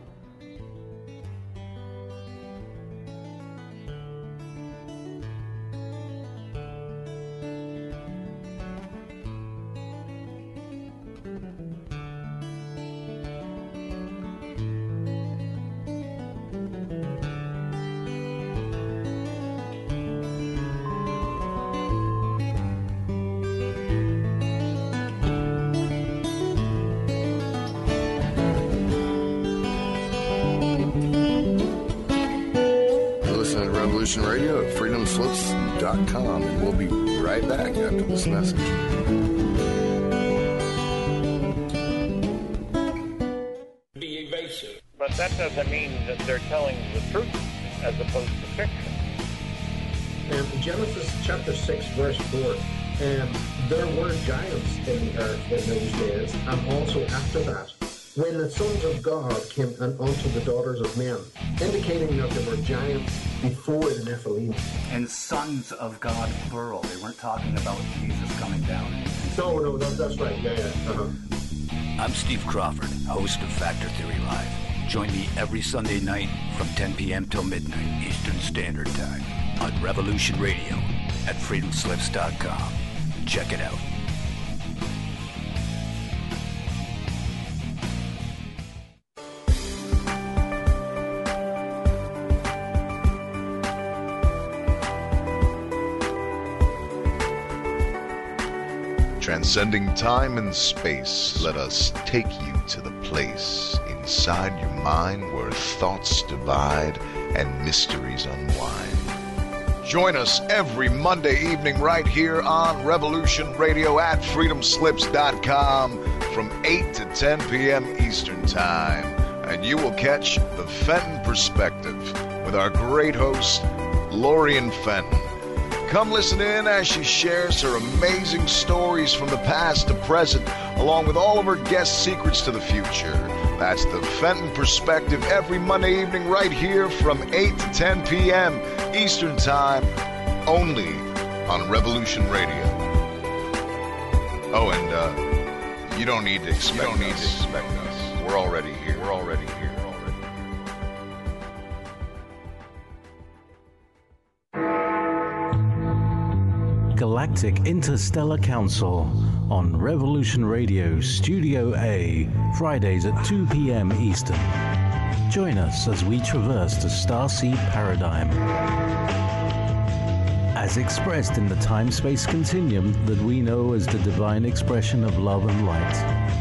F: Revolution Radio at freedom slips dot com, and we'll be right back after this message.
G: Be evasive. But that doesn't mean that they're telling the truth as opposed to fiction.
H: And Genesis chapter six, verse four, and there were giants in the earth in those days, and also after that, when the sons of God came unto the daughters of men, indicating that there were giants before the Nephilim.
I: And sons of God, plural. They weren't talking about Jesus coming down.
H: No, no, that, that's right. Yeah, yeah. Uh-huh.
J: I'm Steve Crawford, host of Factor Theory Live. Join me every Sunday night from ten p.m. till midnight Eastern Standard Time on Revolution Radio at freedom slips dot com. Check it out.
K: Transcending time and space, let us take you to the place inside your mind where thoughts divide and mysteries unwind. Join us every Monday evening right here on Revolution Radio at freedom slips dot com from eight to ten p.m. Eastern Time, and you will catch the Fenton Perspective with our great host, Lorian Fenton. Come listen in as she shares her amazing stories from the past to present, along with all of her guest secrets to the future. That's the Fenton Perspective every Monday evening right here from eight to ten p.m. Eastern Time, only on Revolution Radio. Oh, and uh, you don't need to expect, you don't need us. to expect us. We're already here. We're already here.
L: Galactic Interstellar Council on Revolution Radio Studio A, Fridays at two p.m. Eastern. Join us as we traverse the starseed paradigm, as expressed in the time-space continuum that we know as the divine expression of love and light.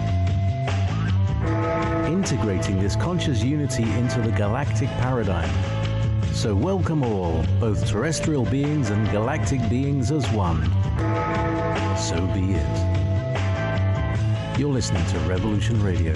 L: Integrating this conscious unity into the galactic paradigm. So welcome all, both terrestrial beings and galactic beings as one. So be it. You're listening to Revolution Radio.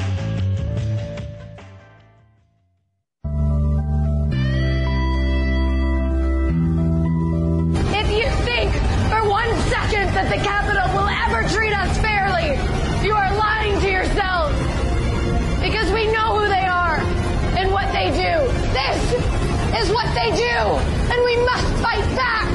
M: If you think for one second that the Capitol will ever treat us fairly, you are lying to yourselves. Because we know who they are and what they do. This is what they do, and we must fight back.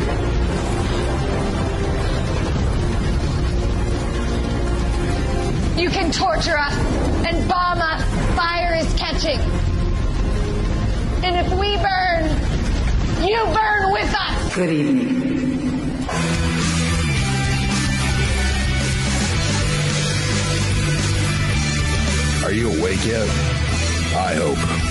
M: You can torture us and bomb us. Fire is catching. And if we burn, you burn with us.
N: Good evening.
F: Are you awake yet? I hope.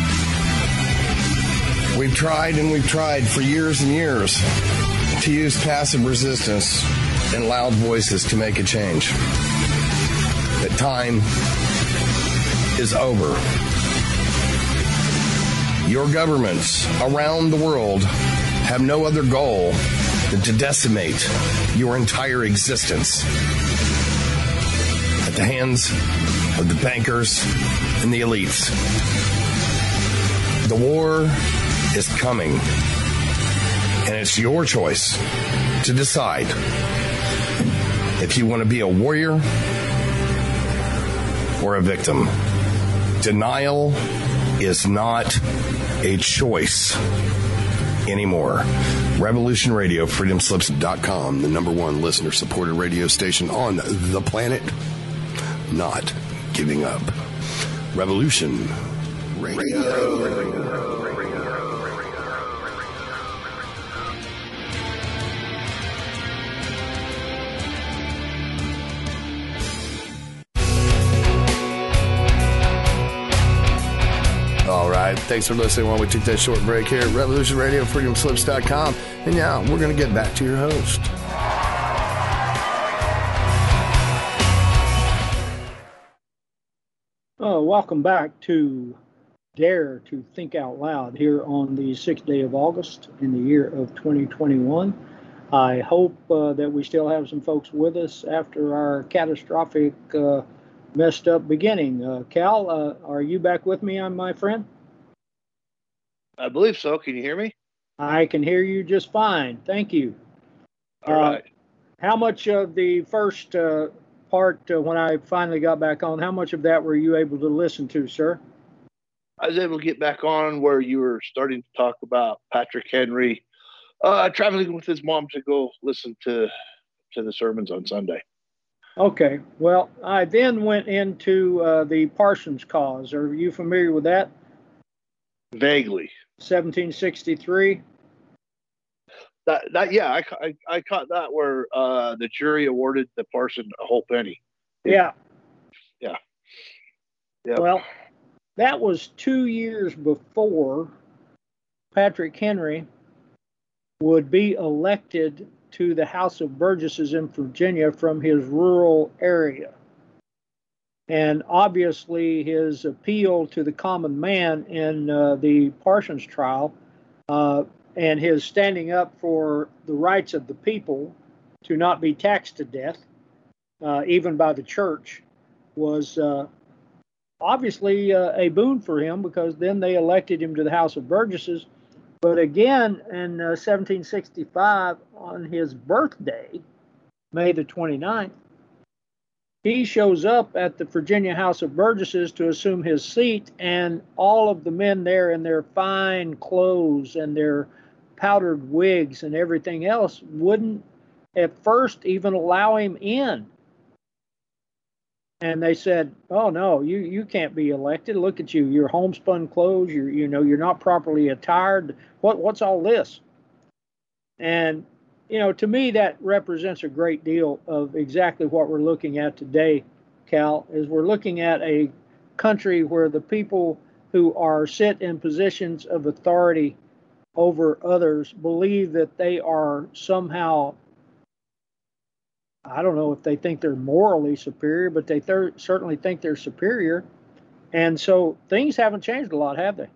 F: We've tried and we've tried for years and years to use passive resistance and loud voices to make a change. That time is over. Your governments around the world have no other goal than to decimate your entire existence at the hands of the bankers and the elites. The war is coming, and it's your choice to decide if you want to be a warrior or a victim. Denial is not a choice anymore. Revolution Radio, freedom slips dot com, the number one listener-supported radio station on the planet. Not giving up. Revolution Radio. Radio. All right, thanks for listening while we took that short break here at Revolution Radio, freedom slips dot com. And now we're going to get back to your host.
D: Uh, welcome back to dare to think out loud here on the sixth day of August in the year of twenty twenty-one. I hope uh, that we still have some folks with us after our catastrophic, uh, messed up beginning. Uh, Cal, uh, are you back with me, my friend?
E: I believe so. Can you hear me?
D: I can hear you just fine. Thank you.
E: All
D: uh,
E: right.
D: How much of the first uh, part, uh, when I finally got back on, how much of that were you able to listen to, sir?
E: I was able to get back on where you were starting to talk about Patrick Henry uh, traveling with his mom to go listen to to the sermons on Sunday.
D: Okay. Well, I then went into uh, the Parsons cause. Are you familiar with that?
E: Vaguely.
D: seventeen sixty-three.
E: That that yeah, I, I, I caught that where uh, the jury awarded the parson a whole penny.
D: Yeah.
E: Yeah. Yeah.
D: Well, that was two years before Patrick Henry would be elected to the House of Burgesses in Virginia from his rural area. And obviously his appeal to the common man in uh, the Parsons trial uh, and his standing up for the rights of the people to not be taxed to death, uh, even by the church, was uh, obviously uh, a boon for him, because then they elected him to the House of Burgesses. But again, in uh, seventeen sixty-five, on his birthday, May the twenty-ninth, he shows up at the Virginia House of Burgesses to assume his seat, and all of the men there in their fine clothes and their powdered wigs and everything else wouldn't at first even allow him in. And they said, "Oh no, you, you can't be elected. Look at you. You're homespun clothes. You're you know you're not properly attired. What what's all this?" And you know, to me, that represents a great deal of exactly what we're looking at today, Cal. Is we're looking at a country where the people who are sit in positions of authority over others believe that they are somehow, I don't know if they think they're morally superior, but they th- certainly think they're superior. And so things haven't changed a lot, have they?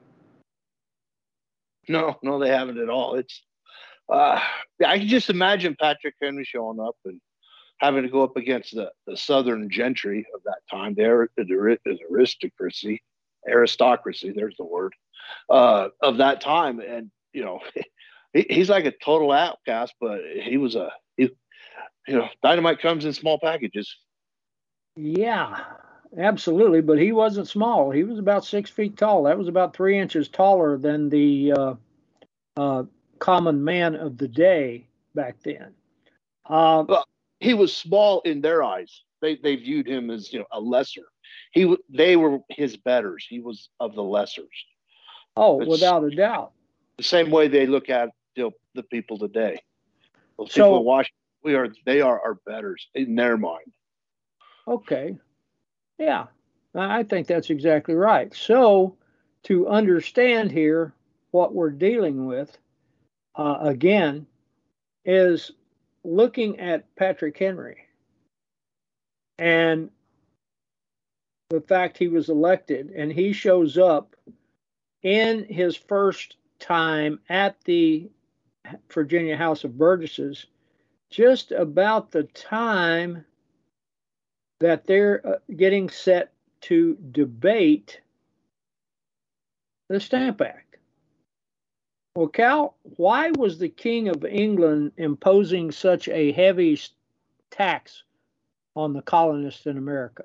E: No, no, they haven't at all. It's, uh, I can just imagine Patrick Henry showing up and having to go up against the, the Southern gentry of that time, the, the, the aristocracy, aristocracy, there's the word, uh, of that time. And, you know, he, he's like a total outcast, but he was a, he, you know, dynamite comes in small packages.
D: Yeah, absolutely. But he wasn't small. He was about six feet tall. That was about three inches taller than the uh, uh, common man of the day back then. Uh,
E: well, he was small in their eyes. They they viewed him as, you know, a lesser. He they were his betters. He was of the lessers.
D: Oh,
E: it's
D: without a doubt.
E: The same way they look at, you know, the people today. Those
D: so,
E: people in Washington, we are they are our betters in their mind.
D: Okay. Yeah, I think that's exactly right. So, to understand here what we're dealing with, uh, again, is looking at Patrick Henry and the fact he was elected, and he shows up in his first time at the Virginia House of Burgesses just about the time that they're uh, getting set to debate the Stamp Act. Well, Cal, why was the King of England imposing such a heavy tax on the colonists in America?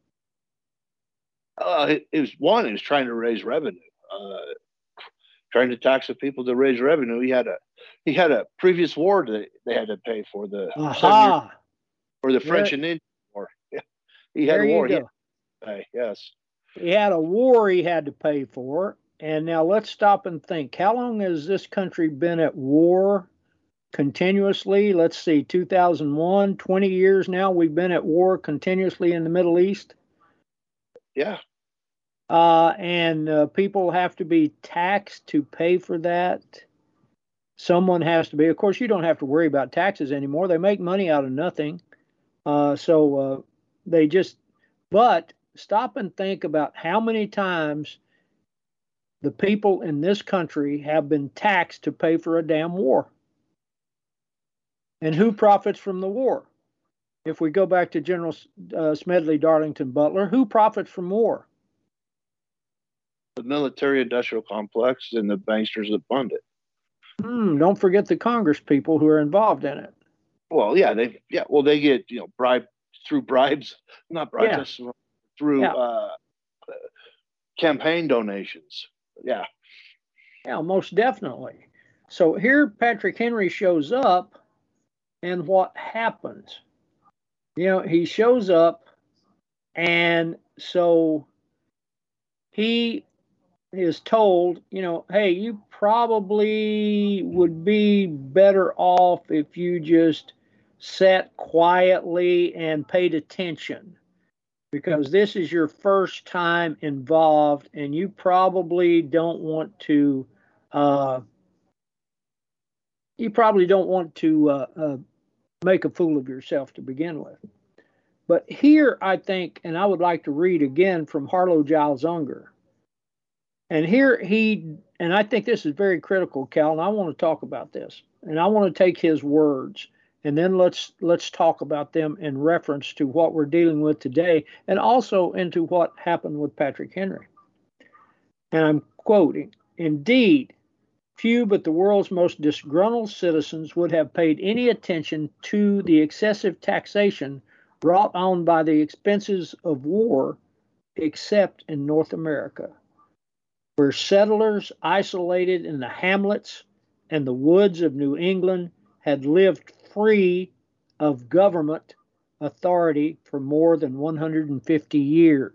E: Uh, it, it was one, he was trying to raise revenue, uh, trying to tax the people to raise revenue. He had a he had a previous war that they had to pay for, the
D: Aha.
E: or the French
D: there,
E: and Indian War. Yeah. He had
D: there
E: a war.
D: You go.
E: He had to pay, yes.
D: He had a war he had to pay for. And now let's stop and think. How long has this country been at war continuously? Let's see, two thousand one, twenty years now we've been at war continuously in the Middle East.
E: Yeah.
D: Uh, and uh, people have to be taxed to pay for that. Someone has to be. Of course, you don't have to worry about taxes anymore. They make money out of nothing. Uh, so uh, they just, but stop and think about how many times the people in this country have been taxed to pay for a damn war. And who profits from the war? If we go back to General uh, Smedley Darlington Butler, who profits from war?
E: The military-industrial complex and the banksters that fund it.
D: Hmm, don't forget the Congress people who are involved in it.
E: Well, yeah, they yeah, well they get you know bribe through bribes, not bribes, yeah. through yeah. Uh, campaign donations. Yeah,
D: yeah, most definitely. So here, Patrick Henry shows up, and what happens? You know, he shows up, and so he is told, you know, hey, you probably would be better off if you just sat quietly and paid attention, because this is your first time involved, and you probably don't want to, uh, you probably don't want to uh, uh, make a fool of yourself to begin with. But here, I think, and I would like to read again from Harlow Giles Unger. And here he, and I think this is very critical, Cal, and I want to talk about this. And I want to take his words, and then let's let's talk about them in reference to what we're dealing with today, and also into what happened with Patrick Henry. And I'm quoting, "Indeed, few but the world's most disgruntled citizens would have paid any attention to the excessive taxation brought on by the expenses of war, except in North America, where settlers isolated in the hamlets and the woods of New England had lived free of government authority for more than one hundred fifty years.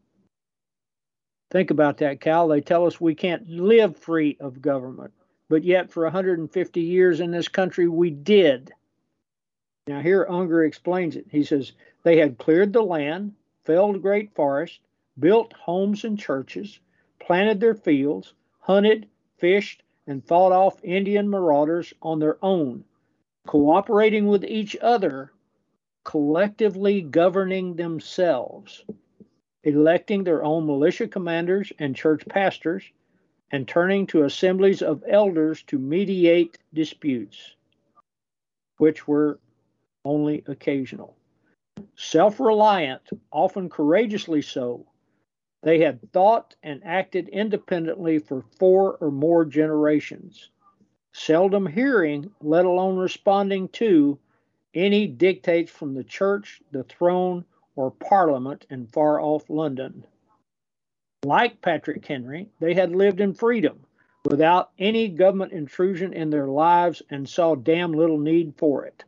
D: Think about that, Cal. They tell us we can't live free of government, but yet for one hundred fifty years in this country, we did. Now here Unger explains it. He says, they had cleared the land, felled great forests, built homes and churches, planted their fields, hunted, fished, and fought off Indian marauders on their own, cooperating with each other, collectively governing themselves, electing their own militia commanders and church pastors, and turning to assemblies of elders to mediate disputes, which were only occasional. Self-reliant, often courageously so, they had thought and acted independently for four or more generations, seldom hearing, let alone responding to, any dictates from the church, the throne, or parliament in far-off London. Like Patrick Henry, they had lived in freedom, without any government intrusion in their lives, and saw damn little need for it.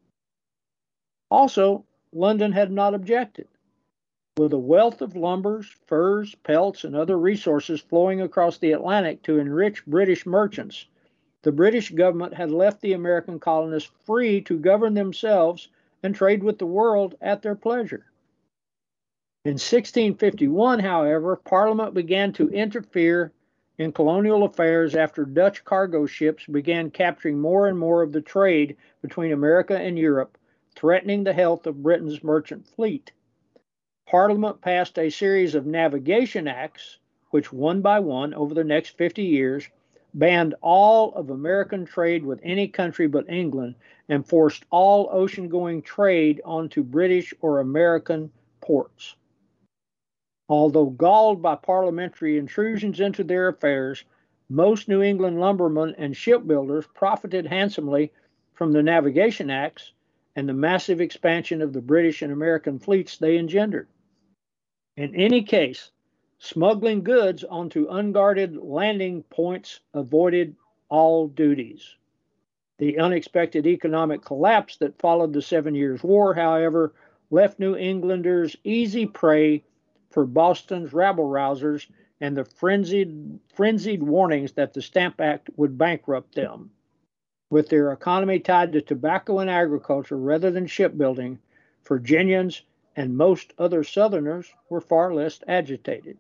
D: Also, London had not objected. With a wealth of lumbers, furs, pelts, and other resources flowing across the Atlantic to enrich British merchants, the British government had left the American colonists free to govern themselves and trade with the world at their pleasure. In sixteen fifty-one, however, Parliament began to interfere in colonial affairs after Dutch cargo ships began capturing more and more of the trade between America and Europe, threatening the health of Britain's merchant fleet. Parliament passed a series of navigation acts, which one by one, over the next fifty years, banned all of American trade with any country but England and forced all ocean-going trade onto British or American ports. Although galled by parliamentary intrusions into their affairs, most New England lumbermen and shipbuilders profited handsomely from the navigation acts and the massive expansion of the British and American fleets they engendered. In any case, smuggling goods onto unguarded landing points avoided all duties. The unexpected economic collapse that followed the Seven Years' War, however, left New Englanders easy prey for Boston's rabble-rousers and the frenzied, frenzied warnings that the Stamp Act would bankrupt them. With their economy tied to tobacco and agriculture rather than shipbuilding, Virginians and most other Southerners were far less agitated.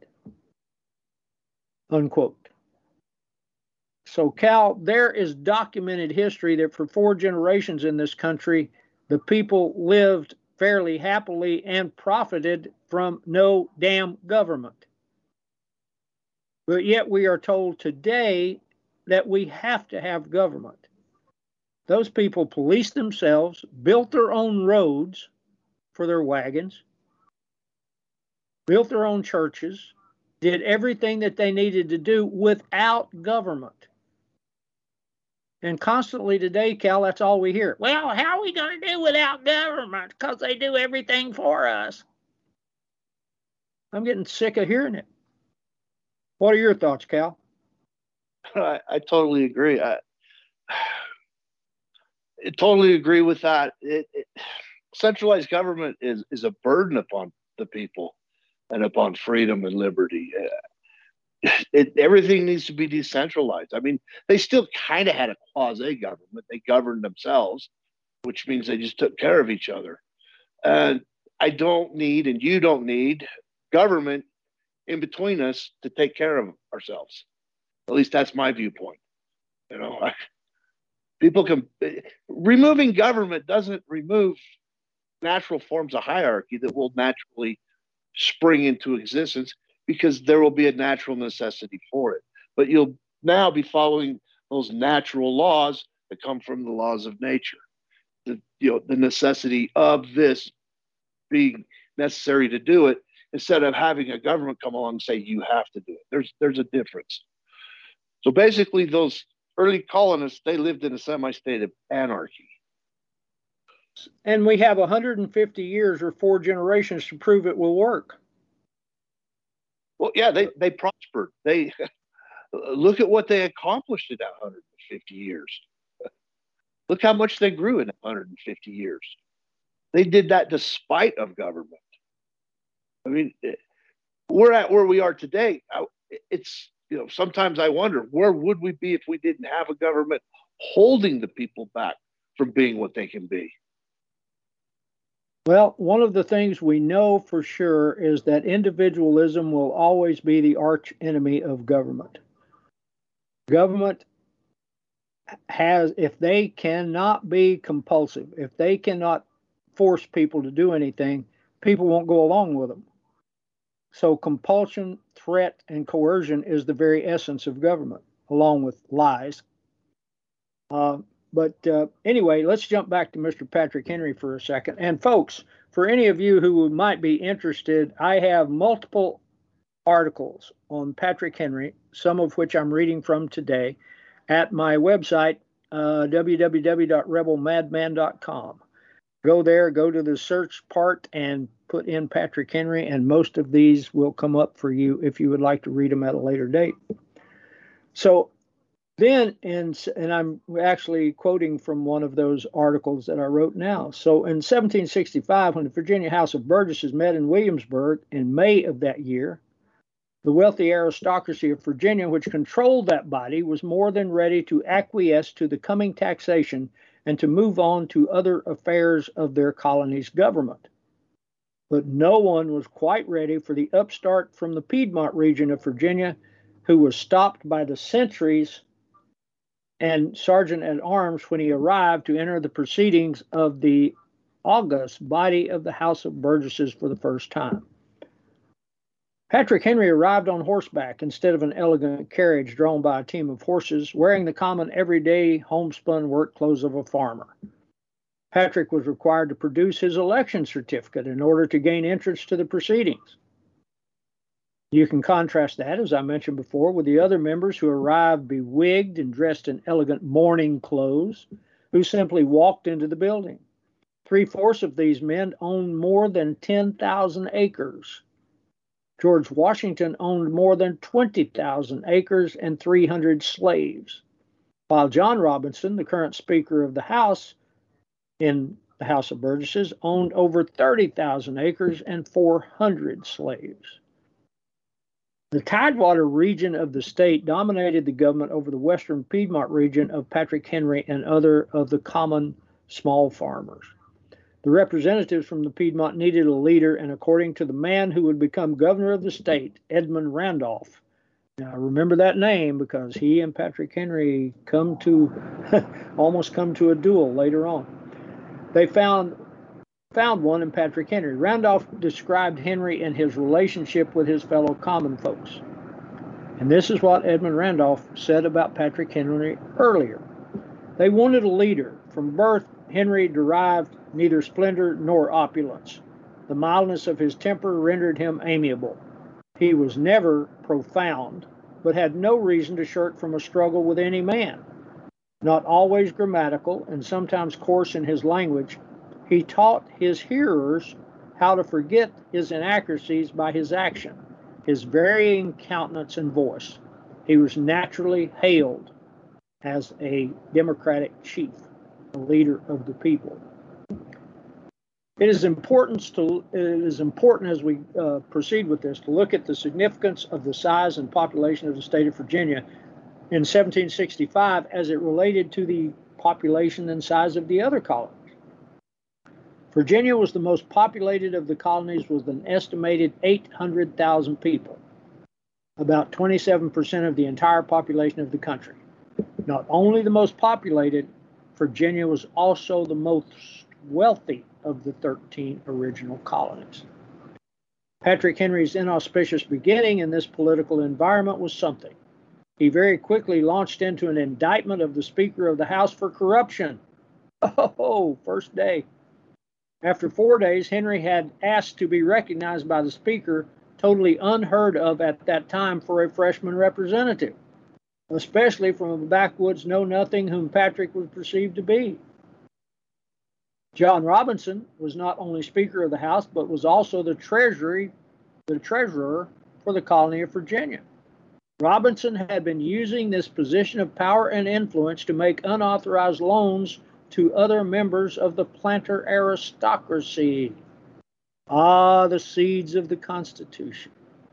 D: Unquote. So, Cal, there is documented history that for four generations in this country, the people lived fairly happily and profited from no damn government. But yet we are told today that we have to have government. Those people policed themselves, built their own roads for their wagons, built their own churches, did everything that they needed to do without government. And constantly today, Cal, that's all we hear. Well, how are we going to do without government? Because they do everything for us. I'm getting sick of hearing it. What are your thoughts, Cal?
E: I, I totally agree. I, I totally agree with that. It, it, centralized government is, is a burden upon the people and upon freedom and liberty. It, everything needs to be decentralized. I mean, they still kind of had a quasi-government. They governed themselves, which means they just took care of each other. And I don't need, and you don't need, government in between us to take care of ourselves. At least that's my viewpoint. You know, I, people can, removing government doesn't remove natural forms of hierarchy that will naturally spring into existence, because there will be a natural necessity for it. But you'll now be following those natural laws that come from the laws of nature. The, you know, the necessity of this being necessary to do it, instead of having a government come along and say, you have to do it. There's, there's a difference. So basically, those early colonists, they lived in a semi-state of anarchy.
D: And we have one hundred fifty years or four generations to prove it will work.
E: Well, yeah, they, they prospered. They look at what they accomplished in that one hundred fifty years. Look how much they grew in one hundred fifty years. They did that despite of government. I mean, we're at where we are today. It's, you know, sometimes I wonder, where would we be if we didn't have a government holding the people back from being what they can be?
D: Well, one of the things we know for sure is that individualism will always be the arch enemy of government. Government has, if they cannot be compulsive, if they cannot force people to do anything, people won't go along with them. So compulsion, threat, and coercion is the very essence of government, along with lies. Uh, But uh, anyway, let's jump back to Mister Patrick Henry for a second. And folks, for any of you who might be interested, I have multiple articles on Patrick Henry, some of which I'm reading from today, at my website, uh, w w w dot rebel madman dot com. Go there, go to the search part, and put in Patrick Henry, and most of these will come up for you if you would like to read them at a later date. So then, in, and I'm actually quoting from one of those articles that I wrote now. So in seventeen sixty-five, when the Virginia House of Burgesses met in Williamsburg in May of that year, the wealthy aristocracy of Virginia, which controlled that body, was more than ready to acquiesce to the coming taxation and to move on to other affairs of their colony's government. But no one was quite ready for the upstart from the Piedmont region of Virginia, who was stopped by the sentries and sergeant at arms when he arrived to enter the proceedings of the august body of the House of Burgesses for the first time. Patrick Henry arrived on horseback instead of an elegant carriage drawn by a team of horses, wearing the common everyday homespun work clothes of a farmer. Patrick was required to produce his election certificate in order to gain entrance to the proceedings. You can contrast that, as I mentioned before, with the other members who arrived bewigged and dressed in elegant mourning clothes, who simply walked into the building. Three-fourths of these men owned more than ten thousand acres. George Washington owned more than twenty thousand acres and three hundred slaves, while John Robinson, the current Speaker of the House in the House of Burgesses, owned over thirty thousand acres and four hundred slaves. The Tidewater region of the state dominated the government over the western Piedmont region of Patrick Henry and other of the common small farmers. The representatives from the Piedmont needed a leader, and according to the man who would become governor of the state, Edmund Randolph. Now, remember that name because he and Patrick Henry come to almost come to a duel later on. They found found one in Patrick Henry. Randolph described Henry and his relationship with his fellow common folks. And this is what Edmund Randolph said about Patrick Henry earlier. They wanted a leader. From birth, Henry derived neither splendor nor opulence. The mildness of his temper rendered him amiable. He was never profound, but had no reason to shirk from a struggle with any man. Not always grammatical and sometimes coarse in his language, he taught his hearers how to forget his inaccuracies by his action, his varying countenance and voice. He was naturally hailed as a democratic chief, a leader of the people. It is important to it is important as we uh, proceed with this to look at the significance of the size and population of the state of Virginia in seventeen sixty-five as it related to the population and size of the other colonies. Virginia was the most populated of the colonies with an estimated eight hundred thousand people, about twenty-seven percent of the entire population of the country. Not only the most populated, Virginia was also the most wealthy of the thirteen original colonies. Patrick Henry's inauspicious beginning in this political environment was something. He very quickly launched into an indictment of the Speaker of the House for corruption. Oh, first day. After four days, Henry had asked to be recognized by the Speaker, totally unheard of at that time for a freshman representative, especially from a backwoods know-nothing whom Patrick was perceived to be. John Robinson was not only Speaker of the House, but was also the treasury, the treasurer for the colony of Virginia. Robinson had been using this position of power and influence to make unauthorized loans to other members of the planter aristocracy. Ah, the seeds of the Constitution.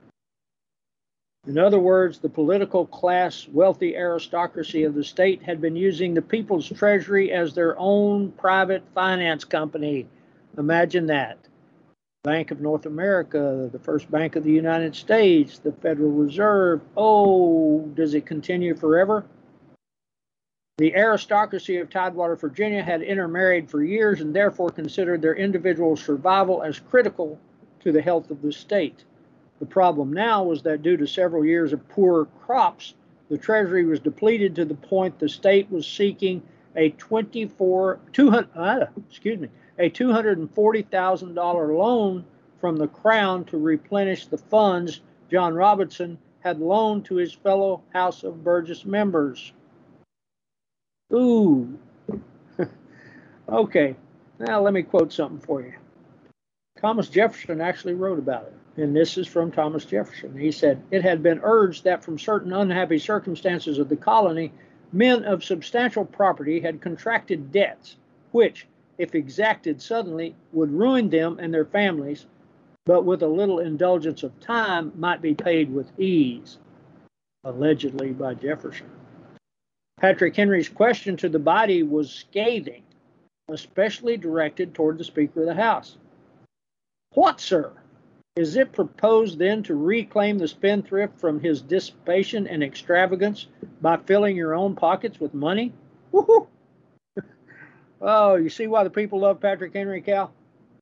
D: In other words, the political class, wealthy aristocracy of the state had been using the people's treasury as their own private finance company. Imagine that. Bank of North America, the first bank of the United States, the Federal Reserve. Oh, does it continue forever? The aristocracy of Tidewater, Virginia had intermarried for years and therefore considered their individual survival as critical to the health of the state. The problem now was that due to several years of poor crops, the treasury was depleted to the point the state was seeking a twenty-four, two hundred, uh, excuse me, a two hundred forty thousand dollars loan from the Crown to replenish the funds John Robinson had loaned to his fellow House of Burgess members. Ooh. Okay, now let me quote something for you. Thomas Jefferson actually wrote about it. And this is from Thomas Jefferson. He said, "It had been urged that from certain unhappy circumstances of the colony, men of substantial property had contracted debts, which, if exacted suddenly, would ruin them and their families, but with a little indulgence of time might be paid with ease." Allegedly by Jefferson. Patrick Henry's question to the body was scathing, especially directed toward the Speaker of the House. "What, sir? Is it proposed then to reclaim the spendthrift from his dissipation and extravagance by filling your own pockets with money?" Woohoo! Oh, you see why the people love Patrick Henry, Cal?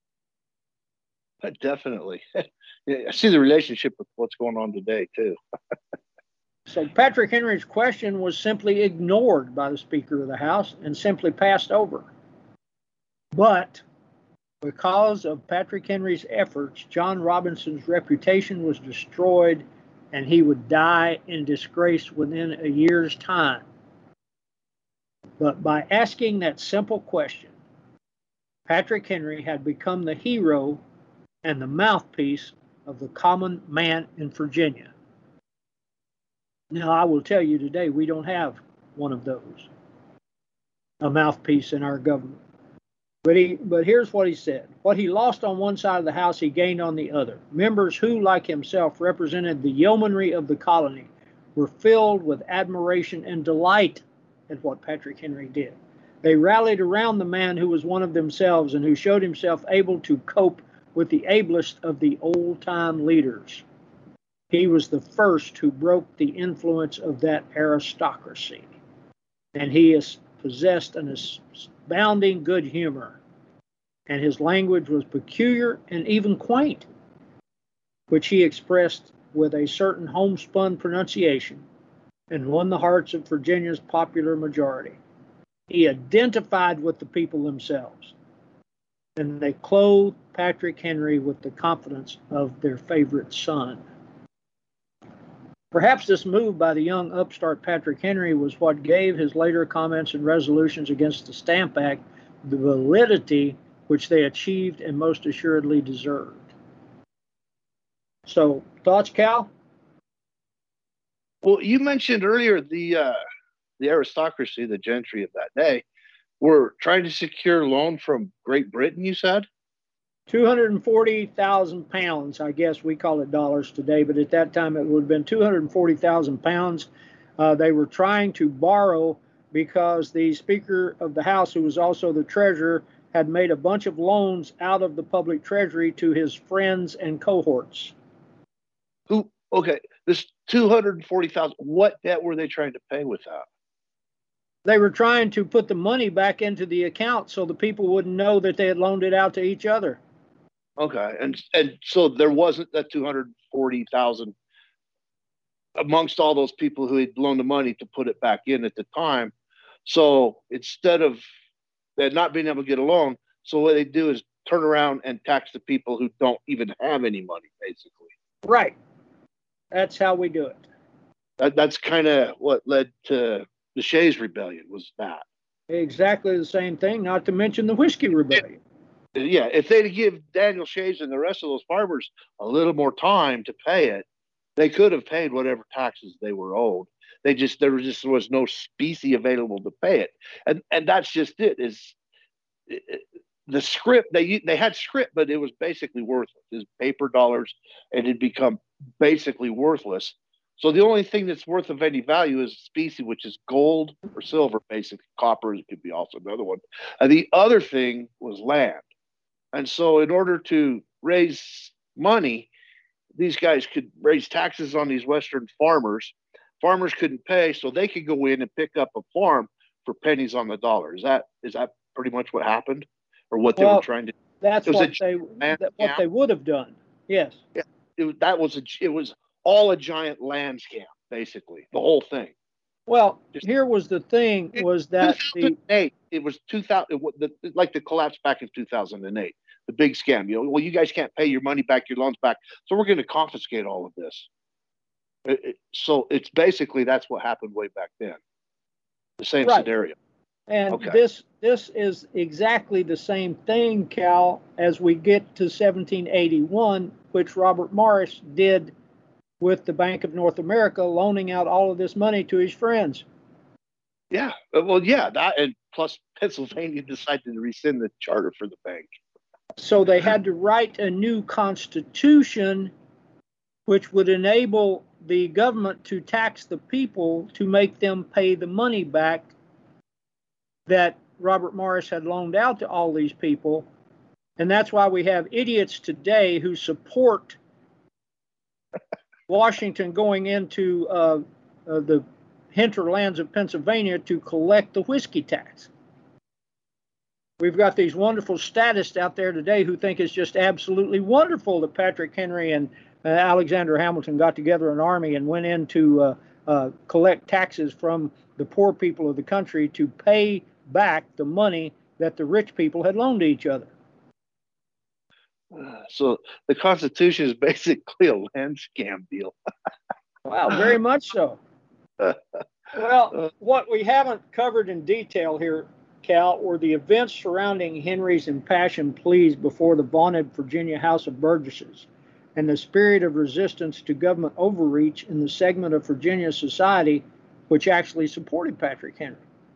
E: Definitely. I see the relationship with what's going on today, too.
D: So Patrick Henry's question was simply ignored by the Speaker of the House and simply passed over. But because of Patrick Henry's efforts, John Robinson's reputation was destroyed and he would die in disgrace within a year's time. But by asking that simple question, Patrick Henry had become the hero and the mouthpiece of the common man in Virginia. Now, I will tell you today, we don't have one of those, a mouthpiece in our government. But he, but here's what he said. What he lost on one side of the house, he gained on the other. Members who, like himself, represented the yeomanry of the colony were filled with admiration and delight at what Patrick Henry did. They rallied around the man who was one of themselves and who showed himself able to cope with the ablest of the old-time leaders. He was the first who broke the influence of that aristocracy, and he is possessed an abounding good humor, and his language was peculiar and even quaint, which he expressed with a certain homespun pronunciation and won the hearts of Virginia's popular majority. He identified with the people themselves, and they clothed Patrick Henry with the confidence of their favorite son. Perhaps this move by the young upstart Patrick Henry was what gave his later comments and resolutions against the Stamp Act the validity which they achieved and most assuredly deserved. So, thoughts, Cal?
E: Well, you mentioned earlier the uh, the aristocracy, the gentry of that day, were trying to secure loan from Great Britain, you said?
D: two hundred forty thousand pounds, I guess we call it dollars today, but at that time it would have been two hundred forty thousand pounds. Uh, they were trying to borrow because the Speaker of the House, who was also the treasurer, had made a bunch of loans out of the public treasury to his friends and cohorts.
E: Who? Okay, this two hundred forty thousand. What debt were they trying to pay with that?
D: They were trying to put the money back into the account so the people wouldn't know that they had loaned it out to each other.
E: Okay, and and so there wasn't that two hundred forty thousand amongst all those people who had loaned the money to put it back in at the time. So instead of they're not being able to get a loan, so what they do is turn around and tax the people who don't even have any money, basically.
D: Right. That's how we do it.
E: That, that's kind of what led to the Shays Rebellion, was that.
D: Exactly the same thing, not to mention the Whiskey Rebellion.
E: Yeah, if they'd give Daniel Shays and the rest of those farmers a little more time to pay it, they could have paid whatever taxes they were owed. They just there was just was no specie available to pay it, and and that's just it. Is it, the script they they had script, but it was basically worthless. It was paper dollars, and it become basically worthless. So the only thing that's worth of any value is specie, which is gold or silver, basically. Copper could be also another one. And the other thing was land. And so in order to raise money, these guys could raise taxes on these Western farmers. Farmers couldn't pay, so they could go in and pick up a farm for pennies on the dollar. Is that is that pretty much what happened, or what they
D: well,
E: were trying to do?
D: That's what
E: a,
D: they that, what they would have done. Yes.
E: Yeah, it, that was a, it was all a giant land scam, basically, the whole thing.
D: Well, Just, here was the thing: was that the
E: it was two thousand, like the collapse back in two thousand and eight, the big scam. You know, well, you guys can't pay your money back, your loans back, so we're going to confiscate all of this. It, it, so it's basically that's what happened way back then. The same
D: right.
E: scenario.
D: And
E: okay.
D: this this is exactly the same thing, Cal, as we get to seventeen eighty-one, which Robert Morris did with the Bank of North America, loaning out all of this money to his friends.
E: Yeah, well, yeah, that, and plus Pennsylvania decided to rescind the charter for the bank.
D: So they had to write a new constitution, which would enable the government to tax the people to make them pay the money back that Robert Morris had loaned out to all these people. And that's why we have idiots today who support Washington going into uh, uh, the hinterlands of Pennsylvania to collect the whiskey tax. We've got these wonderful statists out there today who think it's just absolutely wonderful that Patrick Henry and uh, Alexander Hamilton got together an army and went in to uh, uh, collect taxes from the poor people of the country to pay back the money that the rich people had loaned to each other.
E: So the Constitution is basically a land scam deal.
D: Wow, very much so. Well, what we haven't covered in detail here, Cal, were the events surrounding Henry's impassioned pleas before the vaunted Virginia House of Burgesses and the spirit of resistance to government overreach in the segment of Virginia society which actually supported Patrick Henry.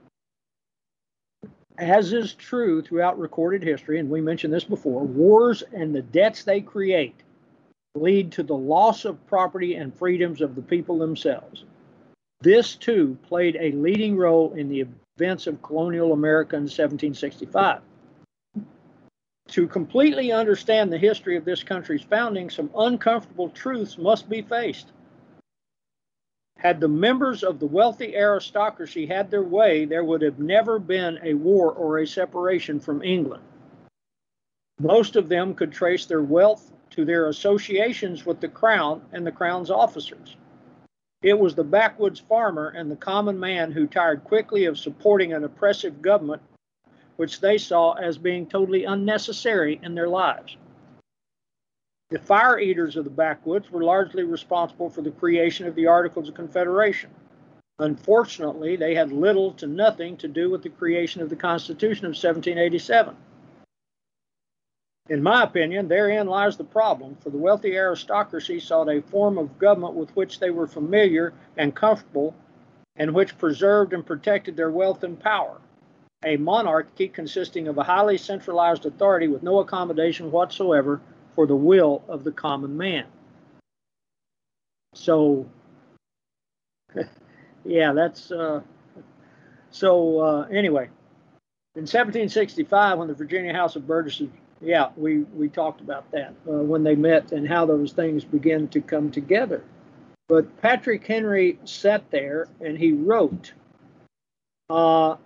D: As is true throughout recorded history, and we mentioned this before, wars and the debts they create lead to the loss of property and freedoms of the people themselves. This, too, played a leading role in the events of colonial America in seventeen sixty-five. To completely understand the history of this country's founding, some uncomfortable truths must be faced. Had the members of the wealthy aristocracy had their way, there would have never been a war or a separation from England. Most of them could trace their wealth to their associations with the Crown and the Crown's officers. It was the backwoods farmer and the common man who tired quickly of supporting an oppressive government which they saw as being totally unnecessary in their lives. The fire eaters of the backwoods were largely responsible for the creation of the Articles of Confederation. Unfortunately, they had little to nothing to do with the creation of the Constitution of seventeen eighty-seven. In my opinion, therein lies the problem, for the wealthy aristocracy sought a form of government with which they were familiar and comfortable, and which preserved and protected their wealth and power. A monarchy consisting of a highly centralized authority with no accommodation whatsoever for the will of the common man. So, yeah, that's, uh, so uh, anyway, in seventeen sixty-five, when the Virginia House of Burgesses, yeah, we, we talked about that, uh, when they met and how those things began to come together. But Patrick Henry sat there and he wrote uh,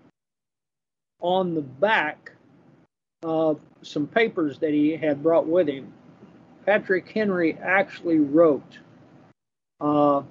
D: on the back of some papers that he had brought with him. Patrick Henry actually wrote uh,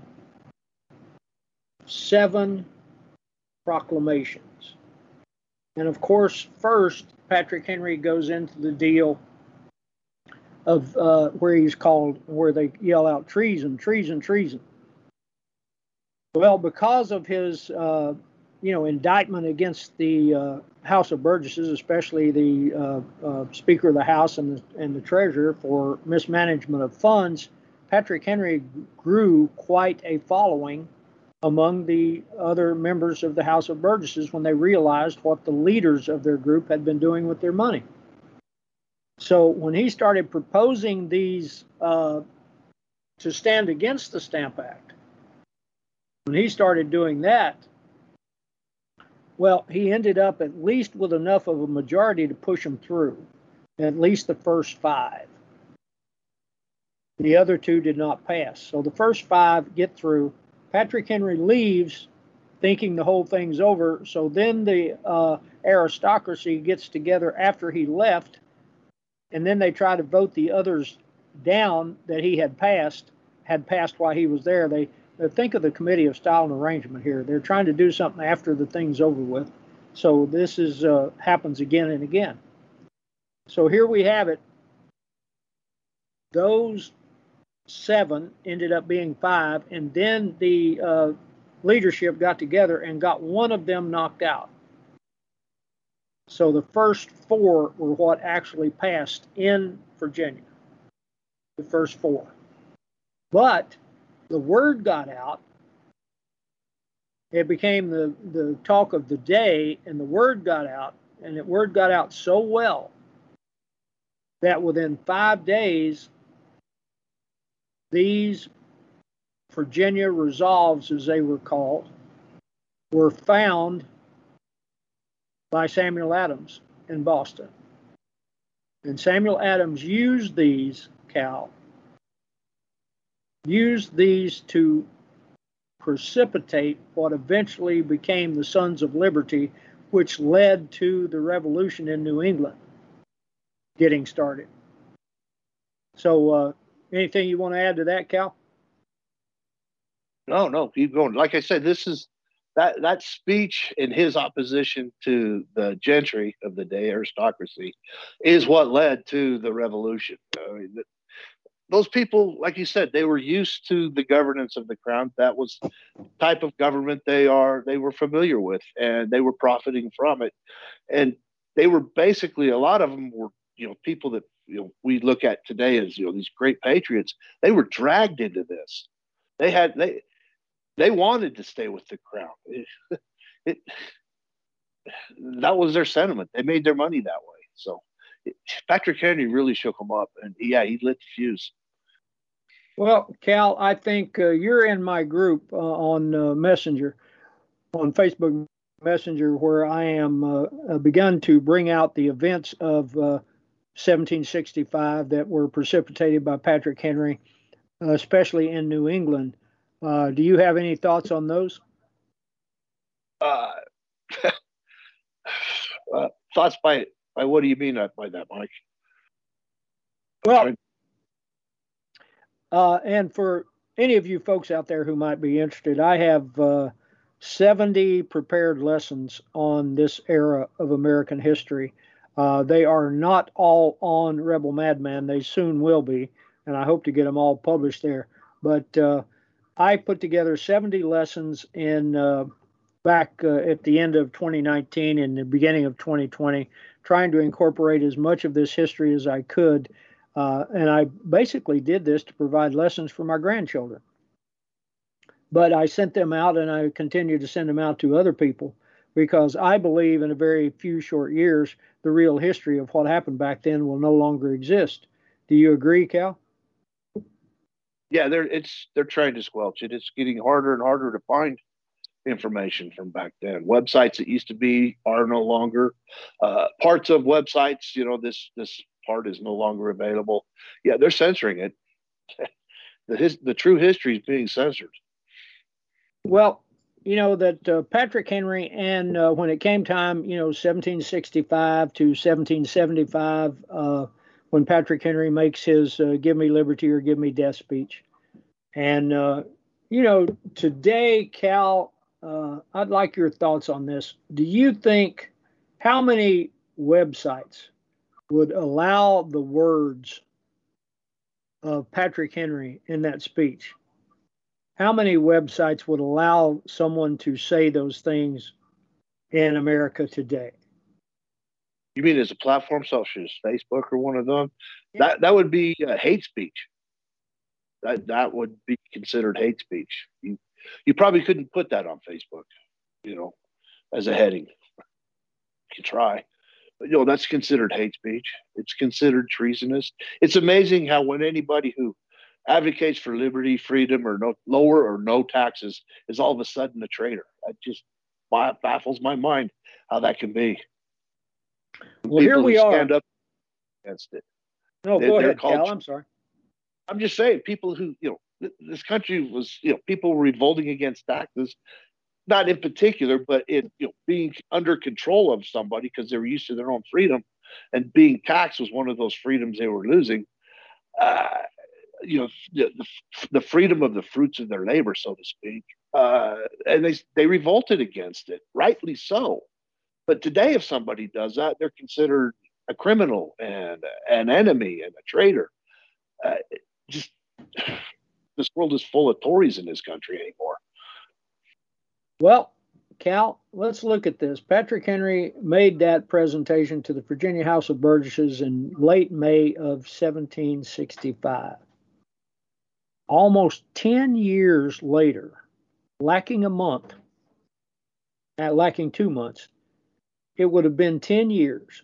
D: seven proclamations. And of course, first, Patrick Henry goes into the deal of uh, where he's called, where they yell out treason, treason, treason. Well, because of his, uh, you know, indictment against the uh, House of Burgesses, especially the uh, uh, Speaker of the House and the, and the Treasurer for mismanagement of funds, Patrick Henry grew quite a following among the other members of the House of Burgesses when they realized what the leaders of their group had been doing with their money. So when he started proposing these uh, to stand against the Stamp Act, when he started doing that, well, he ended up at least with enough of a majority to push them through, at least the first five. The other two did not pass. So the first five get through. Patrick Henry leaves thinking the whole thing's over. So then the uh, aristocracy gets together after he left, and then they try to vote the others down that he had passed, had passed while he was there. They, they think of the Committee of Style and Arrangement here. They're trying to do something after the thing's over with. So this is uh, happens again and again. So here we have it. Those seven ended up being five, and then the uh, leadership got together and got one of them knocked out. So the first four were what actually passed in Virginia, the first four. But the word got out. It became the, the talk of the day, and the word got out, and the word got out so well that within five days, these Virginia resolves, as they were called, were found by Samuel Adams in Boston. And Samuel Adams used these, Cal, used these to precipitate what eventually became the Sons of Liberty, which led to the revolution in New England getting started. So, uh, anything you want to add to that, Cal?
E: No, no, keep going. Like I said, this is that that speech in his opposition to the gentry of the day, aristocracy, is what led to the revolution. I mean, those people, like you said, they were used to the governance of the crown. That was the type of government they are. They were familiar with, and they were profiting from it. And they were basically, a lot of them were, you know, people that, you know, we look at today as, you know, these great patriots. They were dragged into this. They had they they wanted to stay with the crown. It, it, that was their sentiment. They made their money that way. So it, Patrick Henry really shook them up, and yeah, he lit the fuse.
D: Well, Cal, I think uh, you're in my group uh, on uh, Messenger, on Facebook Messenger, where I am uh, begun to bring out the events of uh, seventeen sixty-five that were precipitated by Patrick Henry, uh, especially in New England. Uh, do you have any thoughts on those?
E: Uh, uh, thoughts by by what do you mean by that, Mike?
D: Well, Uh, and for any of you folks out there who might be interested, I have uh, seventy prepared lessons on this era of American history. Uh, they are not all on Rebel Madman. They soon will be, and I hope to get them all published there. But uh, I put together seventy lessons in uh, back uh, at the end of twenty nineteen and the beginning of twenty twenty, trying to incorporate as much of this history as I could. Uh, and I basically did this to provide lessons for my grandchildren. But I sent them out, and I continue to send them out to other people, because I believe in a very few short years, the real history of what happened back then will no longer exist. Do you agree, Cal?
E: Yeah, they're it's they're trying to squelch it. It's getting harder and harder to find information from back then. Websites that used to be are no longer. Uh, parts of websites, you know, this this part is no longer available. Yeah, they're censoring it. the his, the true history is being censored.
D: Well, you know that uh, Patrick Henry, and uh, when it came time, you know, seventeen sixty-five to seventeen seventy-five, uh, when Patrick Henry makes his uh, "Give me liberty or give me death" speech, and uh, you know, today, Cal, uh, I'd like your thoughts on this. Do you think how many websites would allow the words of Patrick Henry in that speech? How many websites would allow someone to say those things in America today?
E: You mean as a platform such as Facebook or one of them? Yeah. That that would be uh, hate speech. That that would be considered hate speech. You you probably couldn't put that on Facebook, you know, as a heading. You can try, but you know that's considered hate speech. It's considered treasonous. It's amazing how when anybody who advocates for liberty, freedom, or no lower or no taxes is all of a sudden a traitor. That just baffles my mind how that can be.
D: Well, here we are.
E: Stand up against it.
D: No,
E: they,
D: go ahead, Cal. I'm sorry.
E: I'm just saying, people who, you know, this country was, you know, people were revolting against taxes, not in particular, but in, you know, being under control of somebody because they were used to their own freedom, and being taxed was one of those freedoms they were losing. Uh, you know, the, the freedom of the fruits of their labor, so to speak. Uh, and they they revolted against it, rightly so. But today, if somebody does that, they're considered a criminal and an enemy and a traitor. Uh, just this world is full of Tories in this country anymore.
D: Well, Cal, let's look at this. Patrick Henry made that presentation to the Virginia House of Burgesses in late May of seventeen sixty-five. Almost ten years later, lacking a month, uh, lacking two months, it would have been ten years.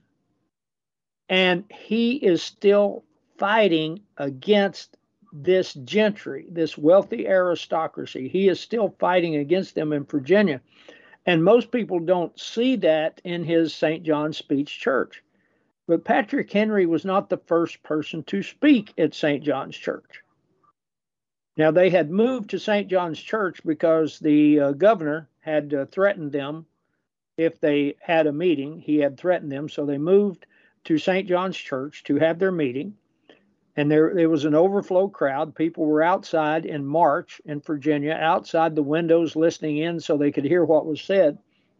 D: And he is still fighting against this gentry, this wealthy aristocracy. He is still fighting against them in Virginia. And most people don't see that in his Saint John's Speech Church. But Patrick Henry was not the first person to speak at Saint John's Church. Now, they had moved to Saint John's Church because the uh, governor had uh, threatened them if they had a meeting. He had threatened them, so they moved to Saint John's Church to have their meeting. And there, there was an overflow crowd. People were outside in March in Virginia, outside the windows listening in so they could hear what was said.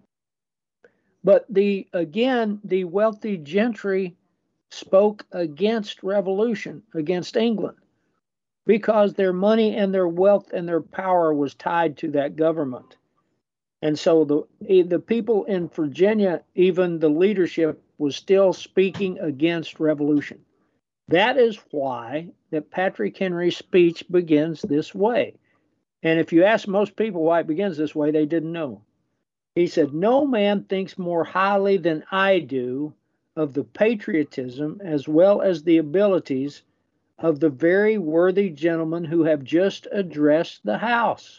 D: But the again, the wealthy gentry spoke against revolution, against England, because their money and their wealth and their power was tied to that government. And so the the people in Virginia, even the leadership, was still speaking against revolution. That is why that Patrick Henry's speech begins this way. And if you ask most people why it begins this way, they didn't know. He said, "No man thinks more highly than I do of the patriotism as well as the abilities of the very worthy gentlemen who have just addressed the House."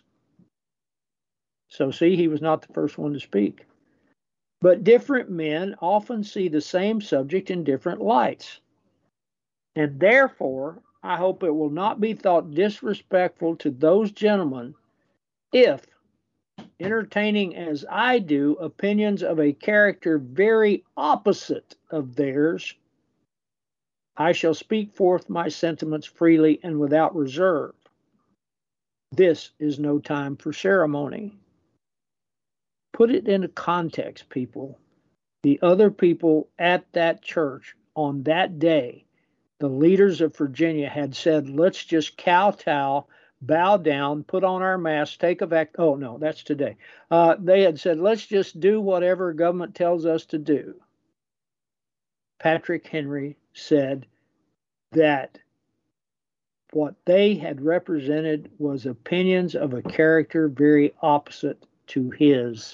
D: So see, he was not the first one to speak. But different men often see the same subject in different lights. And therefore, I hope it will not be thought disrespectful to those gentlemen if, entertaining as I do opinions of a character very opposite of theirs, I shall speak forth my sentiments freely and without reserve. This is no time for ceremony. Put it into context, people. The other people at that church on that day, the leaders of Virginia had said, let's just kowtow, bow down, put on our masks, take a vac. Oh, no, that's today. Uh, they had said, let's just do whatever government tells us to do. Patrick Henry said that what they had represented was opinions of a character very opposite to his.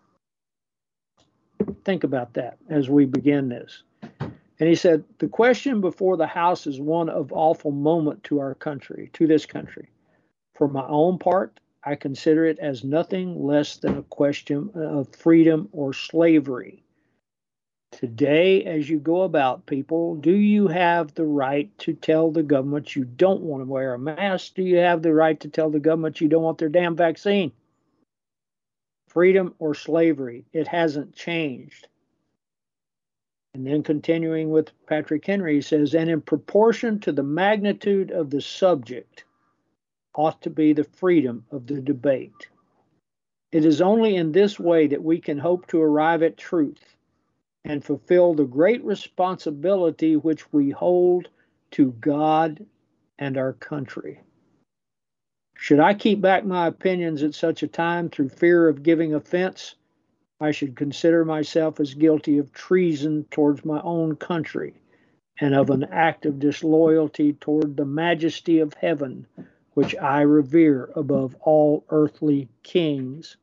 D: Think about that as we begin this. And he said, the question before the House is one of awful moment to our country, to this country. For my own part, I consider it as nothing less than a question of freedom or slavery. Today, as you go about, people, do you have the right to tell the government you don't want to wear a mask? Do you have the right to tell the government you don't want their damn vaccine? Freedom or slavery? It hasn't changed. And then continuing with Patrick Henry, he says, and in proportion to the magnitude of the subject ought to be the freedom of the debate. It is only in this way that we can hope to arrive at truth and fulfill the great responsibility which we hold to God and our country. Should I keep back my opinions at such a time through fear of giving offense, I should consider myself as guilty of treason towards my own country and of an act of disloyalty toward the majesty of heaven, which I revere above all earthly kings.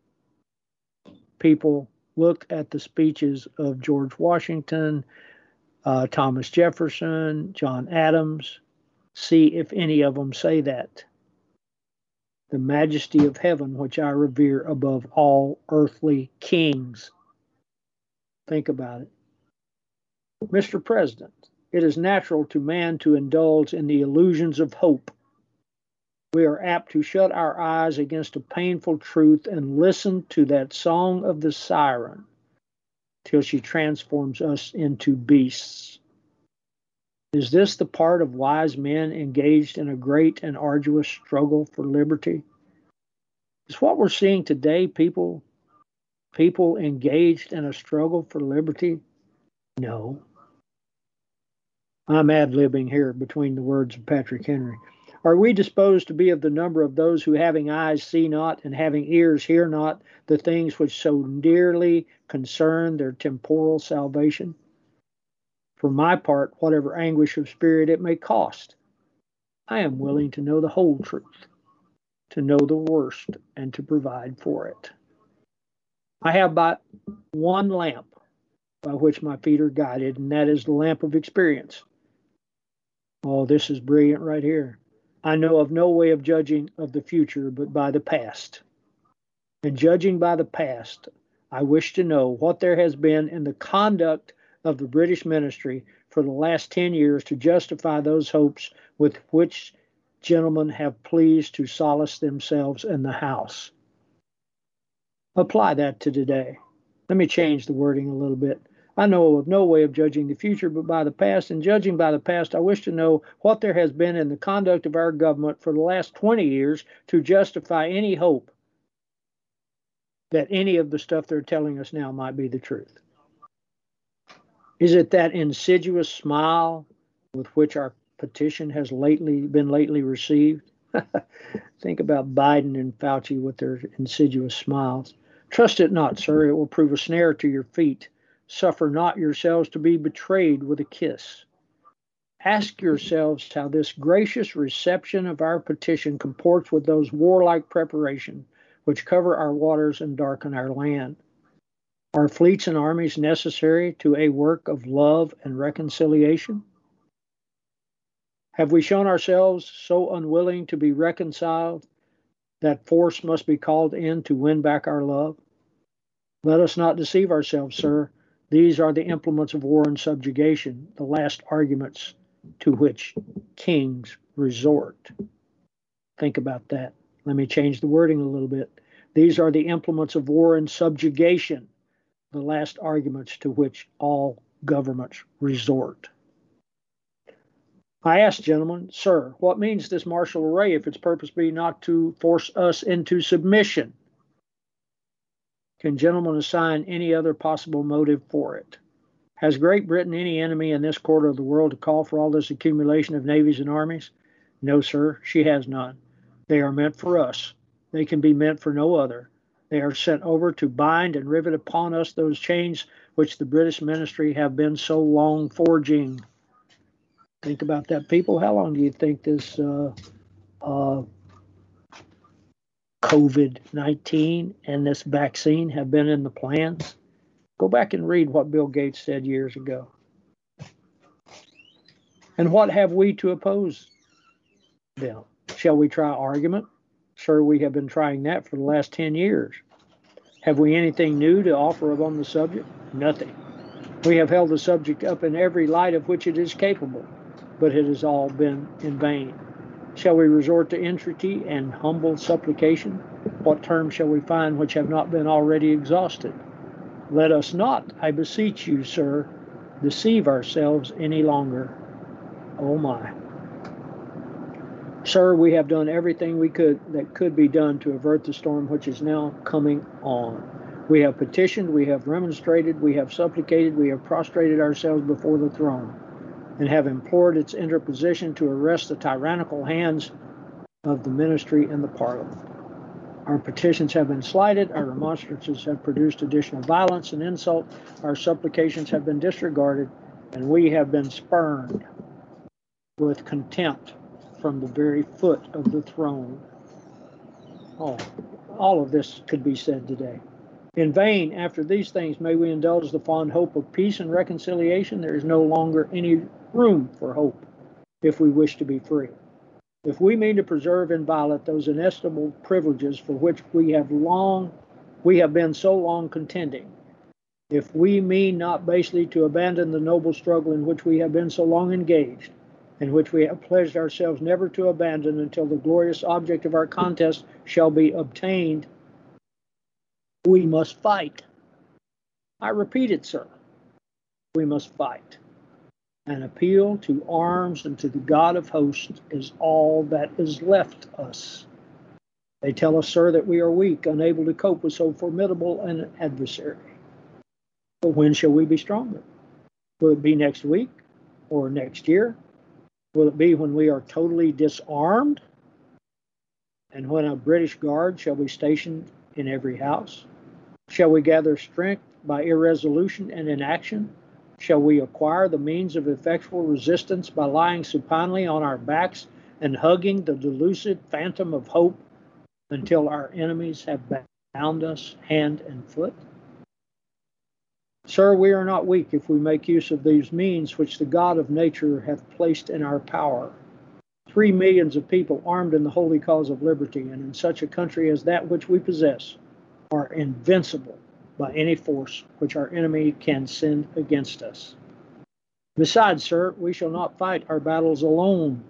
D: People, look at the speeches of George Washington, uh, Thomas Jefferson, John Adams. See if any of them say that. The majesty of heaven, which I revere above all earthly kings. Think about it. Mister President, it is natural to man to indulge in the illusions of hope. We are apt to shut our eyes against a painful truth and listen to that song of the siren till she transforms us into beasts. Is this the part of wise men engaged in a great and arduous struggle for liberty? Is what we're seeing today people, people engaged in a struggle for liberty? No. I'm ad-libbing here between the words of Patrick Henry. Are we disposed to be of the number of those who having eyes see not and having ears hear not the things which so dearly concern their temporal salvation? For my part, whatever anguish of spirit it may cost, I am willing to know the whole truth, to know the worst, and to provide for it. I have but one lamp by which my feet are guided, and that is the lamp of experience. Oh, this is brilliant right here. I know of no way of judging of the future but by the past. And judging by the past, I wish to know what there has been in the conduct of the British ministry for the last ten years to justify those hopes with which gentlemen have pleased to solace themselves in the House. Apply that to today. Let me change the wording a little bit. I know of no way of judging the future but by the past, and judging by the past, I wish to know what there has been in the conduct of our government for the last twenty years to justify any hope that any of the stuff they're telling us now might be the truth. Is it that insidious smile with which our petition has lately been lately received? Think about Biden and Fauci with their insidious smiles. Trust it not, sir. It will prove a snare to your feet. Suffer not yourselves to be betrayed with a kiss. Ask yourselves how this gracious reception of our petition comports with those warlike preparations which cover our waters and darken our land. Are fleets and armies necessary to a work of love and reconciliation? Have we shown ourselves so unwilling to be reconciled that force must be called in to win back our love? Let us not deceive ourselves, sir. These are the implements of war and subjugation, the last arguments to which kings resort. Think about that. Let me change the wording a little bit. These are the implements of war and subjugation, the last arguments to which all governments resort. I ask, gentlemen, sir, what means this martial array if its purpose be not to force us into submission? Can gentlemen assign any other possible motive for it? Has Great Britain any enemy in this quarter of the world to call for all this accumulation of navies and armies? No, sir, she has none. They are meant for us. They can be meant for no other. They are sent over to bind and rivet upon us those chains which the British ministry have been so long forging. Think about that, people. How long do you think this uh, uh, COVID nineteen and this vaccine have been in the plans? Go back and read what Bill Gates said years ago. And what have we to oppose them? Shall we try argument? Sir, we have been trying that for the last ten years. Have we anything new to offer upon the subject? Nothing. We have held the subject up in every light of which it is capable, but it has all been in vain. Shall we resort to entreaty and humble supplication? What terms shall we find which have not been already exhausted? Let us not, I beseech you, sir, deceive ourselves any longer. Oh my. Sir, we have done everything we could that could be done to avert the storm which is now coming on. We have petitioned, we have remonstrated, we have supplicated, we have prostrated ourselves before the throne, and have implored its interposition to arrest the tyrannical hands of the ministry and the parliament. Our petitions have been slighted, our remonstrances have produced additional violence and insult, our supplications have been disregarded, and we have been spurned with contempt from the very foot of the throne. Oh, all of this could be said today. In vain, after these things, may we indulge the fond hope of peace and reconciliation. There is no longer any room for hope if we wish to be free. If we mean to preserve inviolate those inestimable privileges for which we have long, we have been so long contending, if we mean not basely to abandon the noble struggle in which we have been so long engaged, in which we have pledged ourselves never to abandon until the glorious object of our contest shall be obtained, we must fight. I repeat it, sir. We must fight. An appeal to arms and to the God of hosts is all that is left us. They tell us, sir, that we are weak, unable to cope with so formidable an adversary. But when shall we be stronger? Will it be next week or next year? Will it be when we are totally disarmed? And when a British guard shall be stationed in every house? Shall we gather strength by irresolution and inaction? Shall we acquire the means of effectual resistance by lying supinely on our backs and hugging the delusive phantom of hope until our enemies have bound us hand and foot? Sir, we are not weak if we make use of these means which the God of nature hath placed in our power. Three millions of people armed in the holy cause of liberty, and in such a country as that which we possess, are invincible by any force which our enemy can send against us. Besides, sir, we shall not fight our battles alone.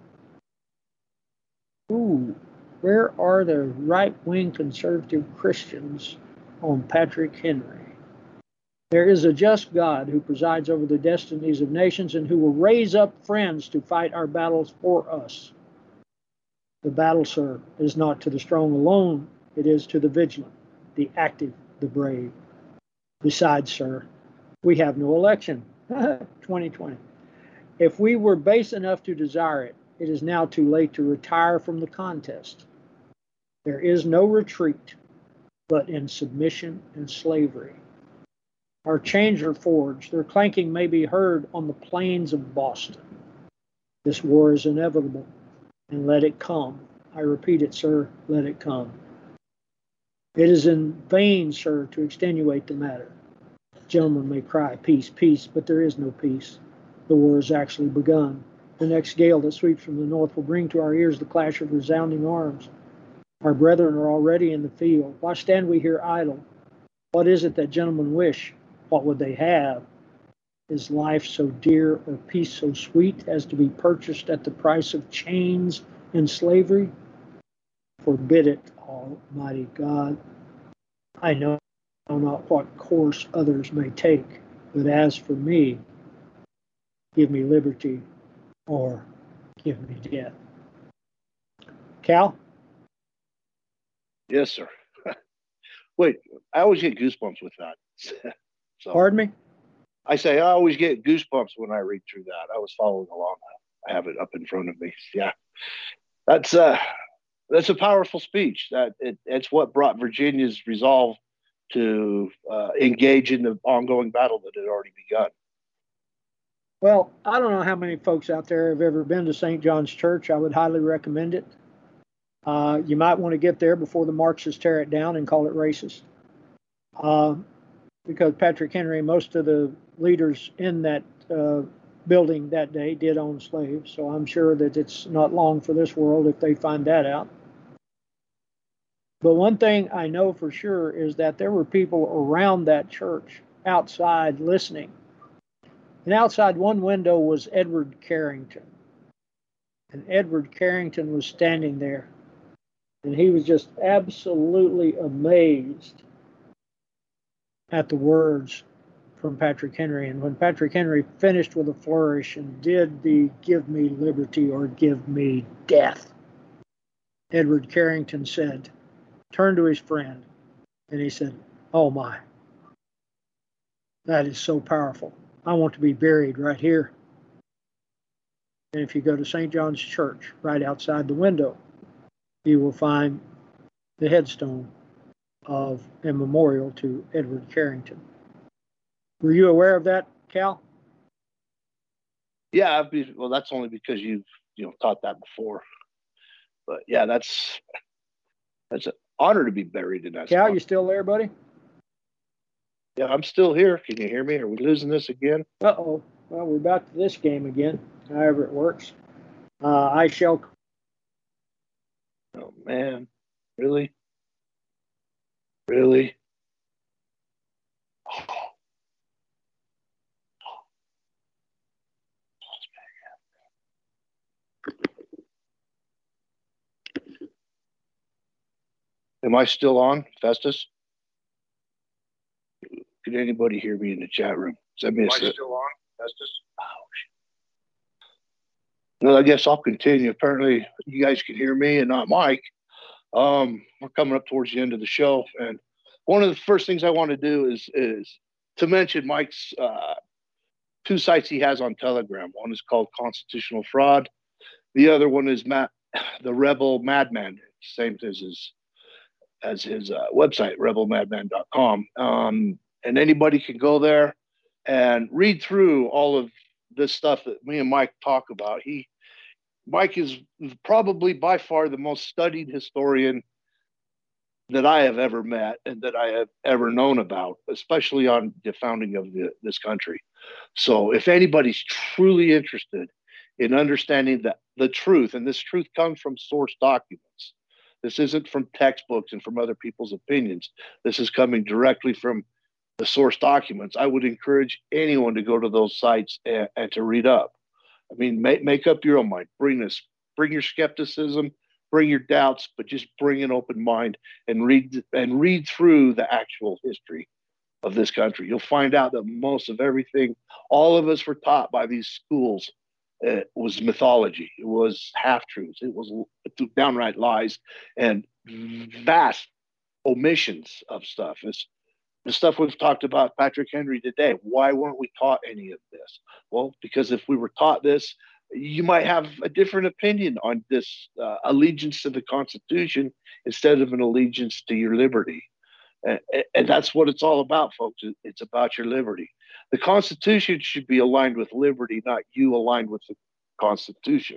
D: Ooh, where are the right-wing conservative Christians on Patrick Henry? There is a just God who presides over the destinies of nations and who will raise up friends to fight our battles for us. The battle, sir, is not to the strong alone. It is to the vigilant, the active, the brave. Besides, sir, we have no election. twenty twenty. If we were base enough to desire it, it is now too late to retire from the contest. There is no retreat, but in submission and slavery. Our chains are forged. Their clanking may be heard on the plains of Boston. This war is inevitable, and let it come. I repeat it, sir, let it come. It is in vain, sir, to extenuate the matter. Gentlemen may cry, peace, peace, but there is no peace. The war has actually begun. The next gale that sweeps from the north will bring to our ears the clash of resounding arms. Our brethren are already in the field. Why stand we here idle? What is it that gentlemen wish? What would they have? Is life so dear or peace so sweet as to be purchased at the price of chains and slavery? Forbid it, Almighty God. I know not what course others may take, but as for me, give me liberty or give me death. Cal?
E: Yes, sir. Wait, I always get goosebumps with that. So,
D: Pardon me?
E: I say I always get goosebumps when I read through that. I was following along. I have it up in front of me. Yeah, that's uh, that's a powerful speech. That it, it's what brought Virginia's resolve to uh, engage in the ongoing battle that had already begun.
D: Well, I don't know how many folks out there have ever been to Saint John's Church. I would highly recommend it. Uh, you might want to get there before the Marxists tear it down and call it racist. Uh, because Patrick Henry, most of the leaders in that uh, building that day did own slaves. So I'm sure that it's not long for this world if they find that out. But one thing I know for sure is that there were people around that church outside listening. And outside one window was Edward Carrington. And Edward Carrington was standing there. And he was just absolutely amazed at the words from Patrick Henry. And when Patrick Henry finished with a flourish and did the give me liberty or give me death, Edward Carrington said, turned to his friend, and he said, oh my, that is so powerful. I want to be buried right here. And if you go to Saint John's Church, right outside the window, you will find the headstone of a memorial to Edward Carrington. Were you aware of that, Cal?
E: Yeah, I'd be, well, that's only because you've you know taught that before. But yeah, that's that's an honor to be buried in that.
D: Cal,
E: spot.
D: you still there, buddy?
E: Yeah, I'm still here. Can you hear me? Are we losing this again?
D: Uh-oh. Well, we're back to this game again, however it works. Uh, I shall...
E: Oh, man. Really? Really? Oh. Am I still on, Festus? Can anybody hear me in the chat room? Send me a
N: Am I
E: set.
N: still on, Festus?
E: Oh, shit. Well, I guess I'll continue. Apparently, you guys can hear me and not Mike. Um, we're coming up towards the end of the show, and one of the first things I want to do is is to mention Mike's uh, two sites he has on Telegram. One is called Constitutional Fraud. The other one is Matt, the Rebel Madman, same as his as his uh, website, rebel madman dot com. Um, and anybody can go there and read through all of this stuff that me and Mike talk about. He, Mike is probably by far the most studied historian that I have ever met and that I have ever known about, especially on the founding of the, this country. So if anybody's truly interested in understanding the, the truth, and this truth comes from source documents, this isn't from textbooks and from other people's opinions. This is coming directly from the source documents. I would encourage anyone to go to those sites and, and to read up. I mean, make, make up your own mind. Bring this, bring your skepticism, bring your doubts, but just bring an open mind and read and read through the actual history of this country. You'll find out that most of everything all of us were taught by these schools uh, was mythology. It was half-truths. It was downright lies and vast omissions of stuff. It's the stuff we've talked about Patrick Henry today. Why weren't we taught any of this? Well, because if we were taught this, you might have a different opinion on this uh, allegiance to the Constitution instead of an allegiance to your liberty. And, and that's what it's all about, folks. It's about your liberty. The Constitution should be aligned with liberty, not you aligned with the Constitution.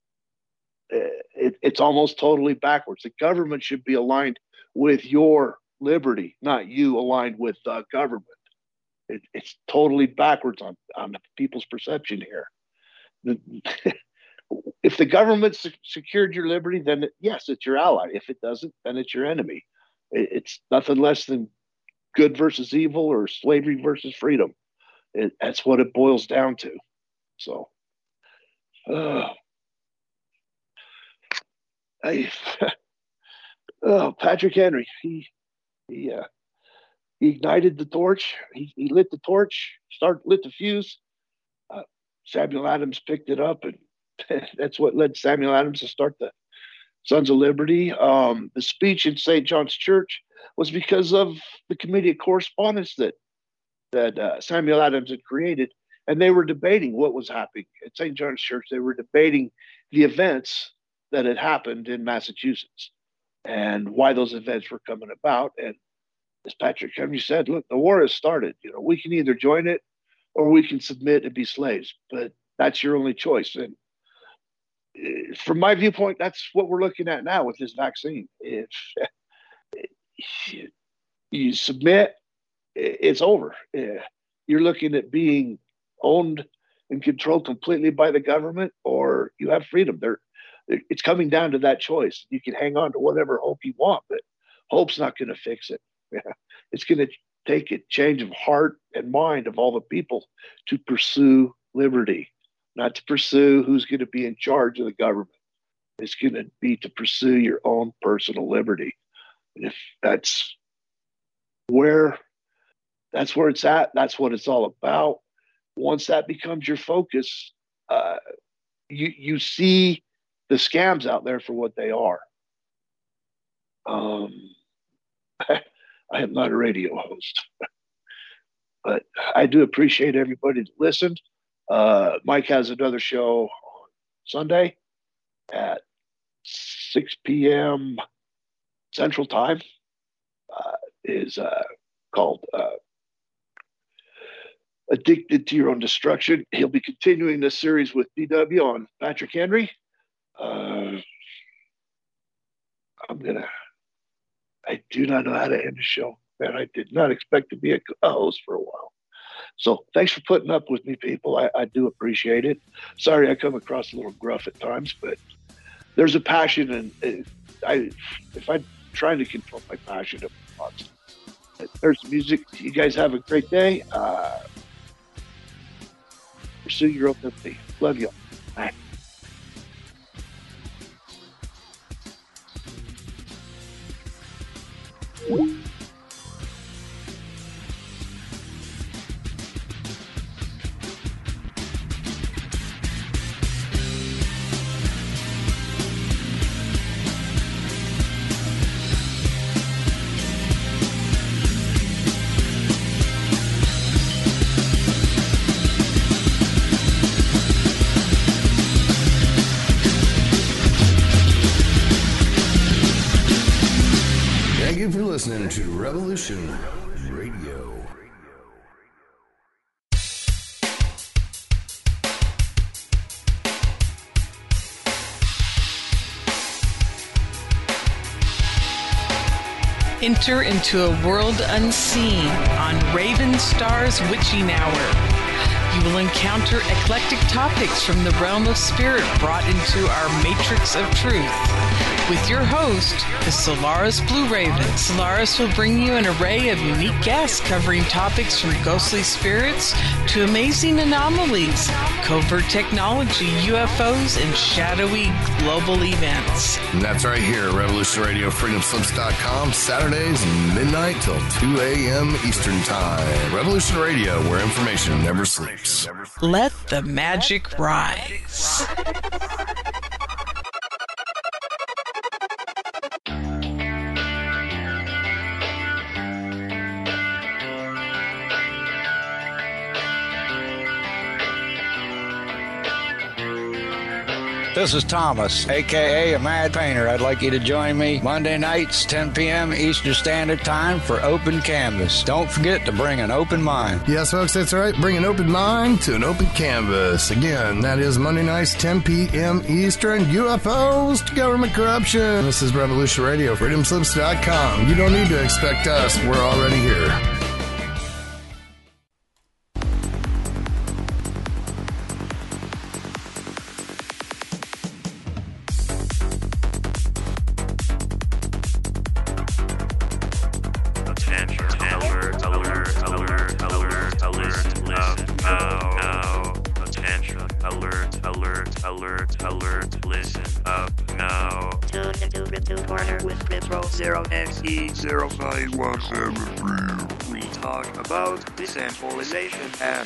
E: It, it's almost totally backwards. The government should be aligned with your liberty, not you aligned with the government. It, it's totally backwards on, on people's perception here. The, if the government se- secured your liberty, then it, yes, it's your ally. If it doesn't, then it's your enemy. It, it's nothing less than good versus evil or slavery versus freedom. It, that's what it boils down to. So, uh, I, oh, Patrick Henry, he he uh, he ignited the torch. He, he lit the torch, started lit the fuse. Uh, Samuel Adams picked it up and that's what led Samuel Adams to start the Sons of Liberty. Um, the speech in Saint John's Church was because of the Committee of Correspondence that that uh, Samuel Adams had created, and they were debating what was happening at Saint John's Church. They were debating the events that had happened in Massachusetts and why those events were coming about. And as Patrick Henry said, look, the war has started. You know, we can either join it or we can submit and be slaves, but that's your only choice. And from my viewpoint, that's what we're looking at now with this vaccine. If you submit, it's over. You're looking at being owned and controlled completely by the government, or you have freedom. There, it's coming down to that choice. You can hang on to whatever hope you want, but hope's not going to fix it. It's going to take a change of heart and mind of all the people to pursue liberty, not to pursue who's going to be in charge of the government. It's going to be to pursue your own personal liberty. And if that's where that's where it's at, that's what it's all about. Once that becomes your focus, uh, you you see the scams out there for what they are. Um, I am not a radio host, but I do appreciate everybody that listened. Uh, Mike has another show on Sunday at six p.m. Central Time. Uh, is uh, called uh, Addicted to Your Own Destruction. He'll be continuing this series with D W on Patrick Henry. Uh, I'm gonna. I do not know how to end the show, and I did not expect to be a host for a while. So thanks for putting up with me, people. I, I do appreciate it. Sorry I come across a little gruff at times, but there's a passion, and uh, I, if I'm trying to control my passion, of thoughts. There's the music. You guys have a great day. Uh, pursue your own liberty. Love you. Bye.
F: Thank you for listening to Revolution Radio.
N: Enter into a world unseen on Raven Star's Witching Hour. You will encounter eclectic topics from the realm of spirit brought into our matrix of truth. With your host, the Solaris Blue Raven. Solaris will bring you an array of unique guests covering topics from ghostly spirits to amazing anomalies, covert technology, U F Os, and shadowy global events.
F: And that's right here at Revolution Radio, freedom slips dot com, Saturdays midnight till two a.m. Eastern Time. Revolution Radio, where information never sleeps.
N: Let the magic rise.
O: This is Thomas, a k a. a Mad Painter. I'd like you to join me Monday nights, ten p.m. Eastern Standard Time for Open Canvas. Don't forget to bring an open mind.
F: Yes, folks, that's right. Bring an open mind to an open canvas. Again, that is Monday nights, ten p.m. Eastern. U F Os to government corruption. This is Revolution Radio, freedom slips dot com. You don't need to expect us. We're already here.
C: zero five one seven three.
P: We talk about decentralization and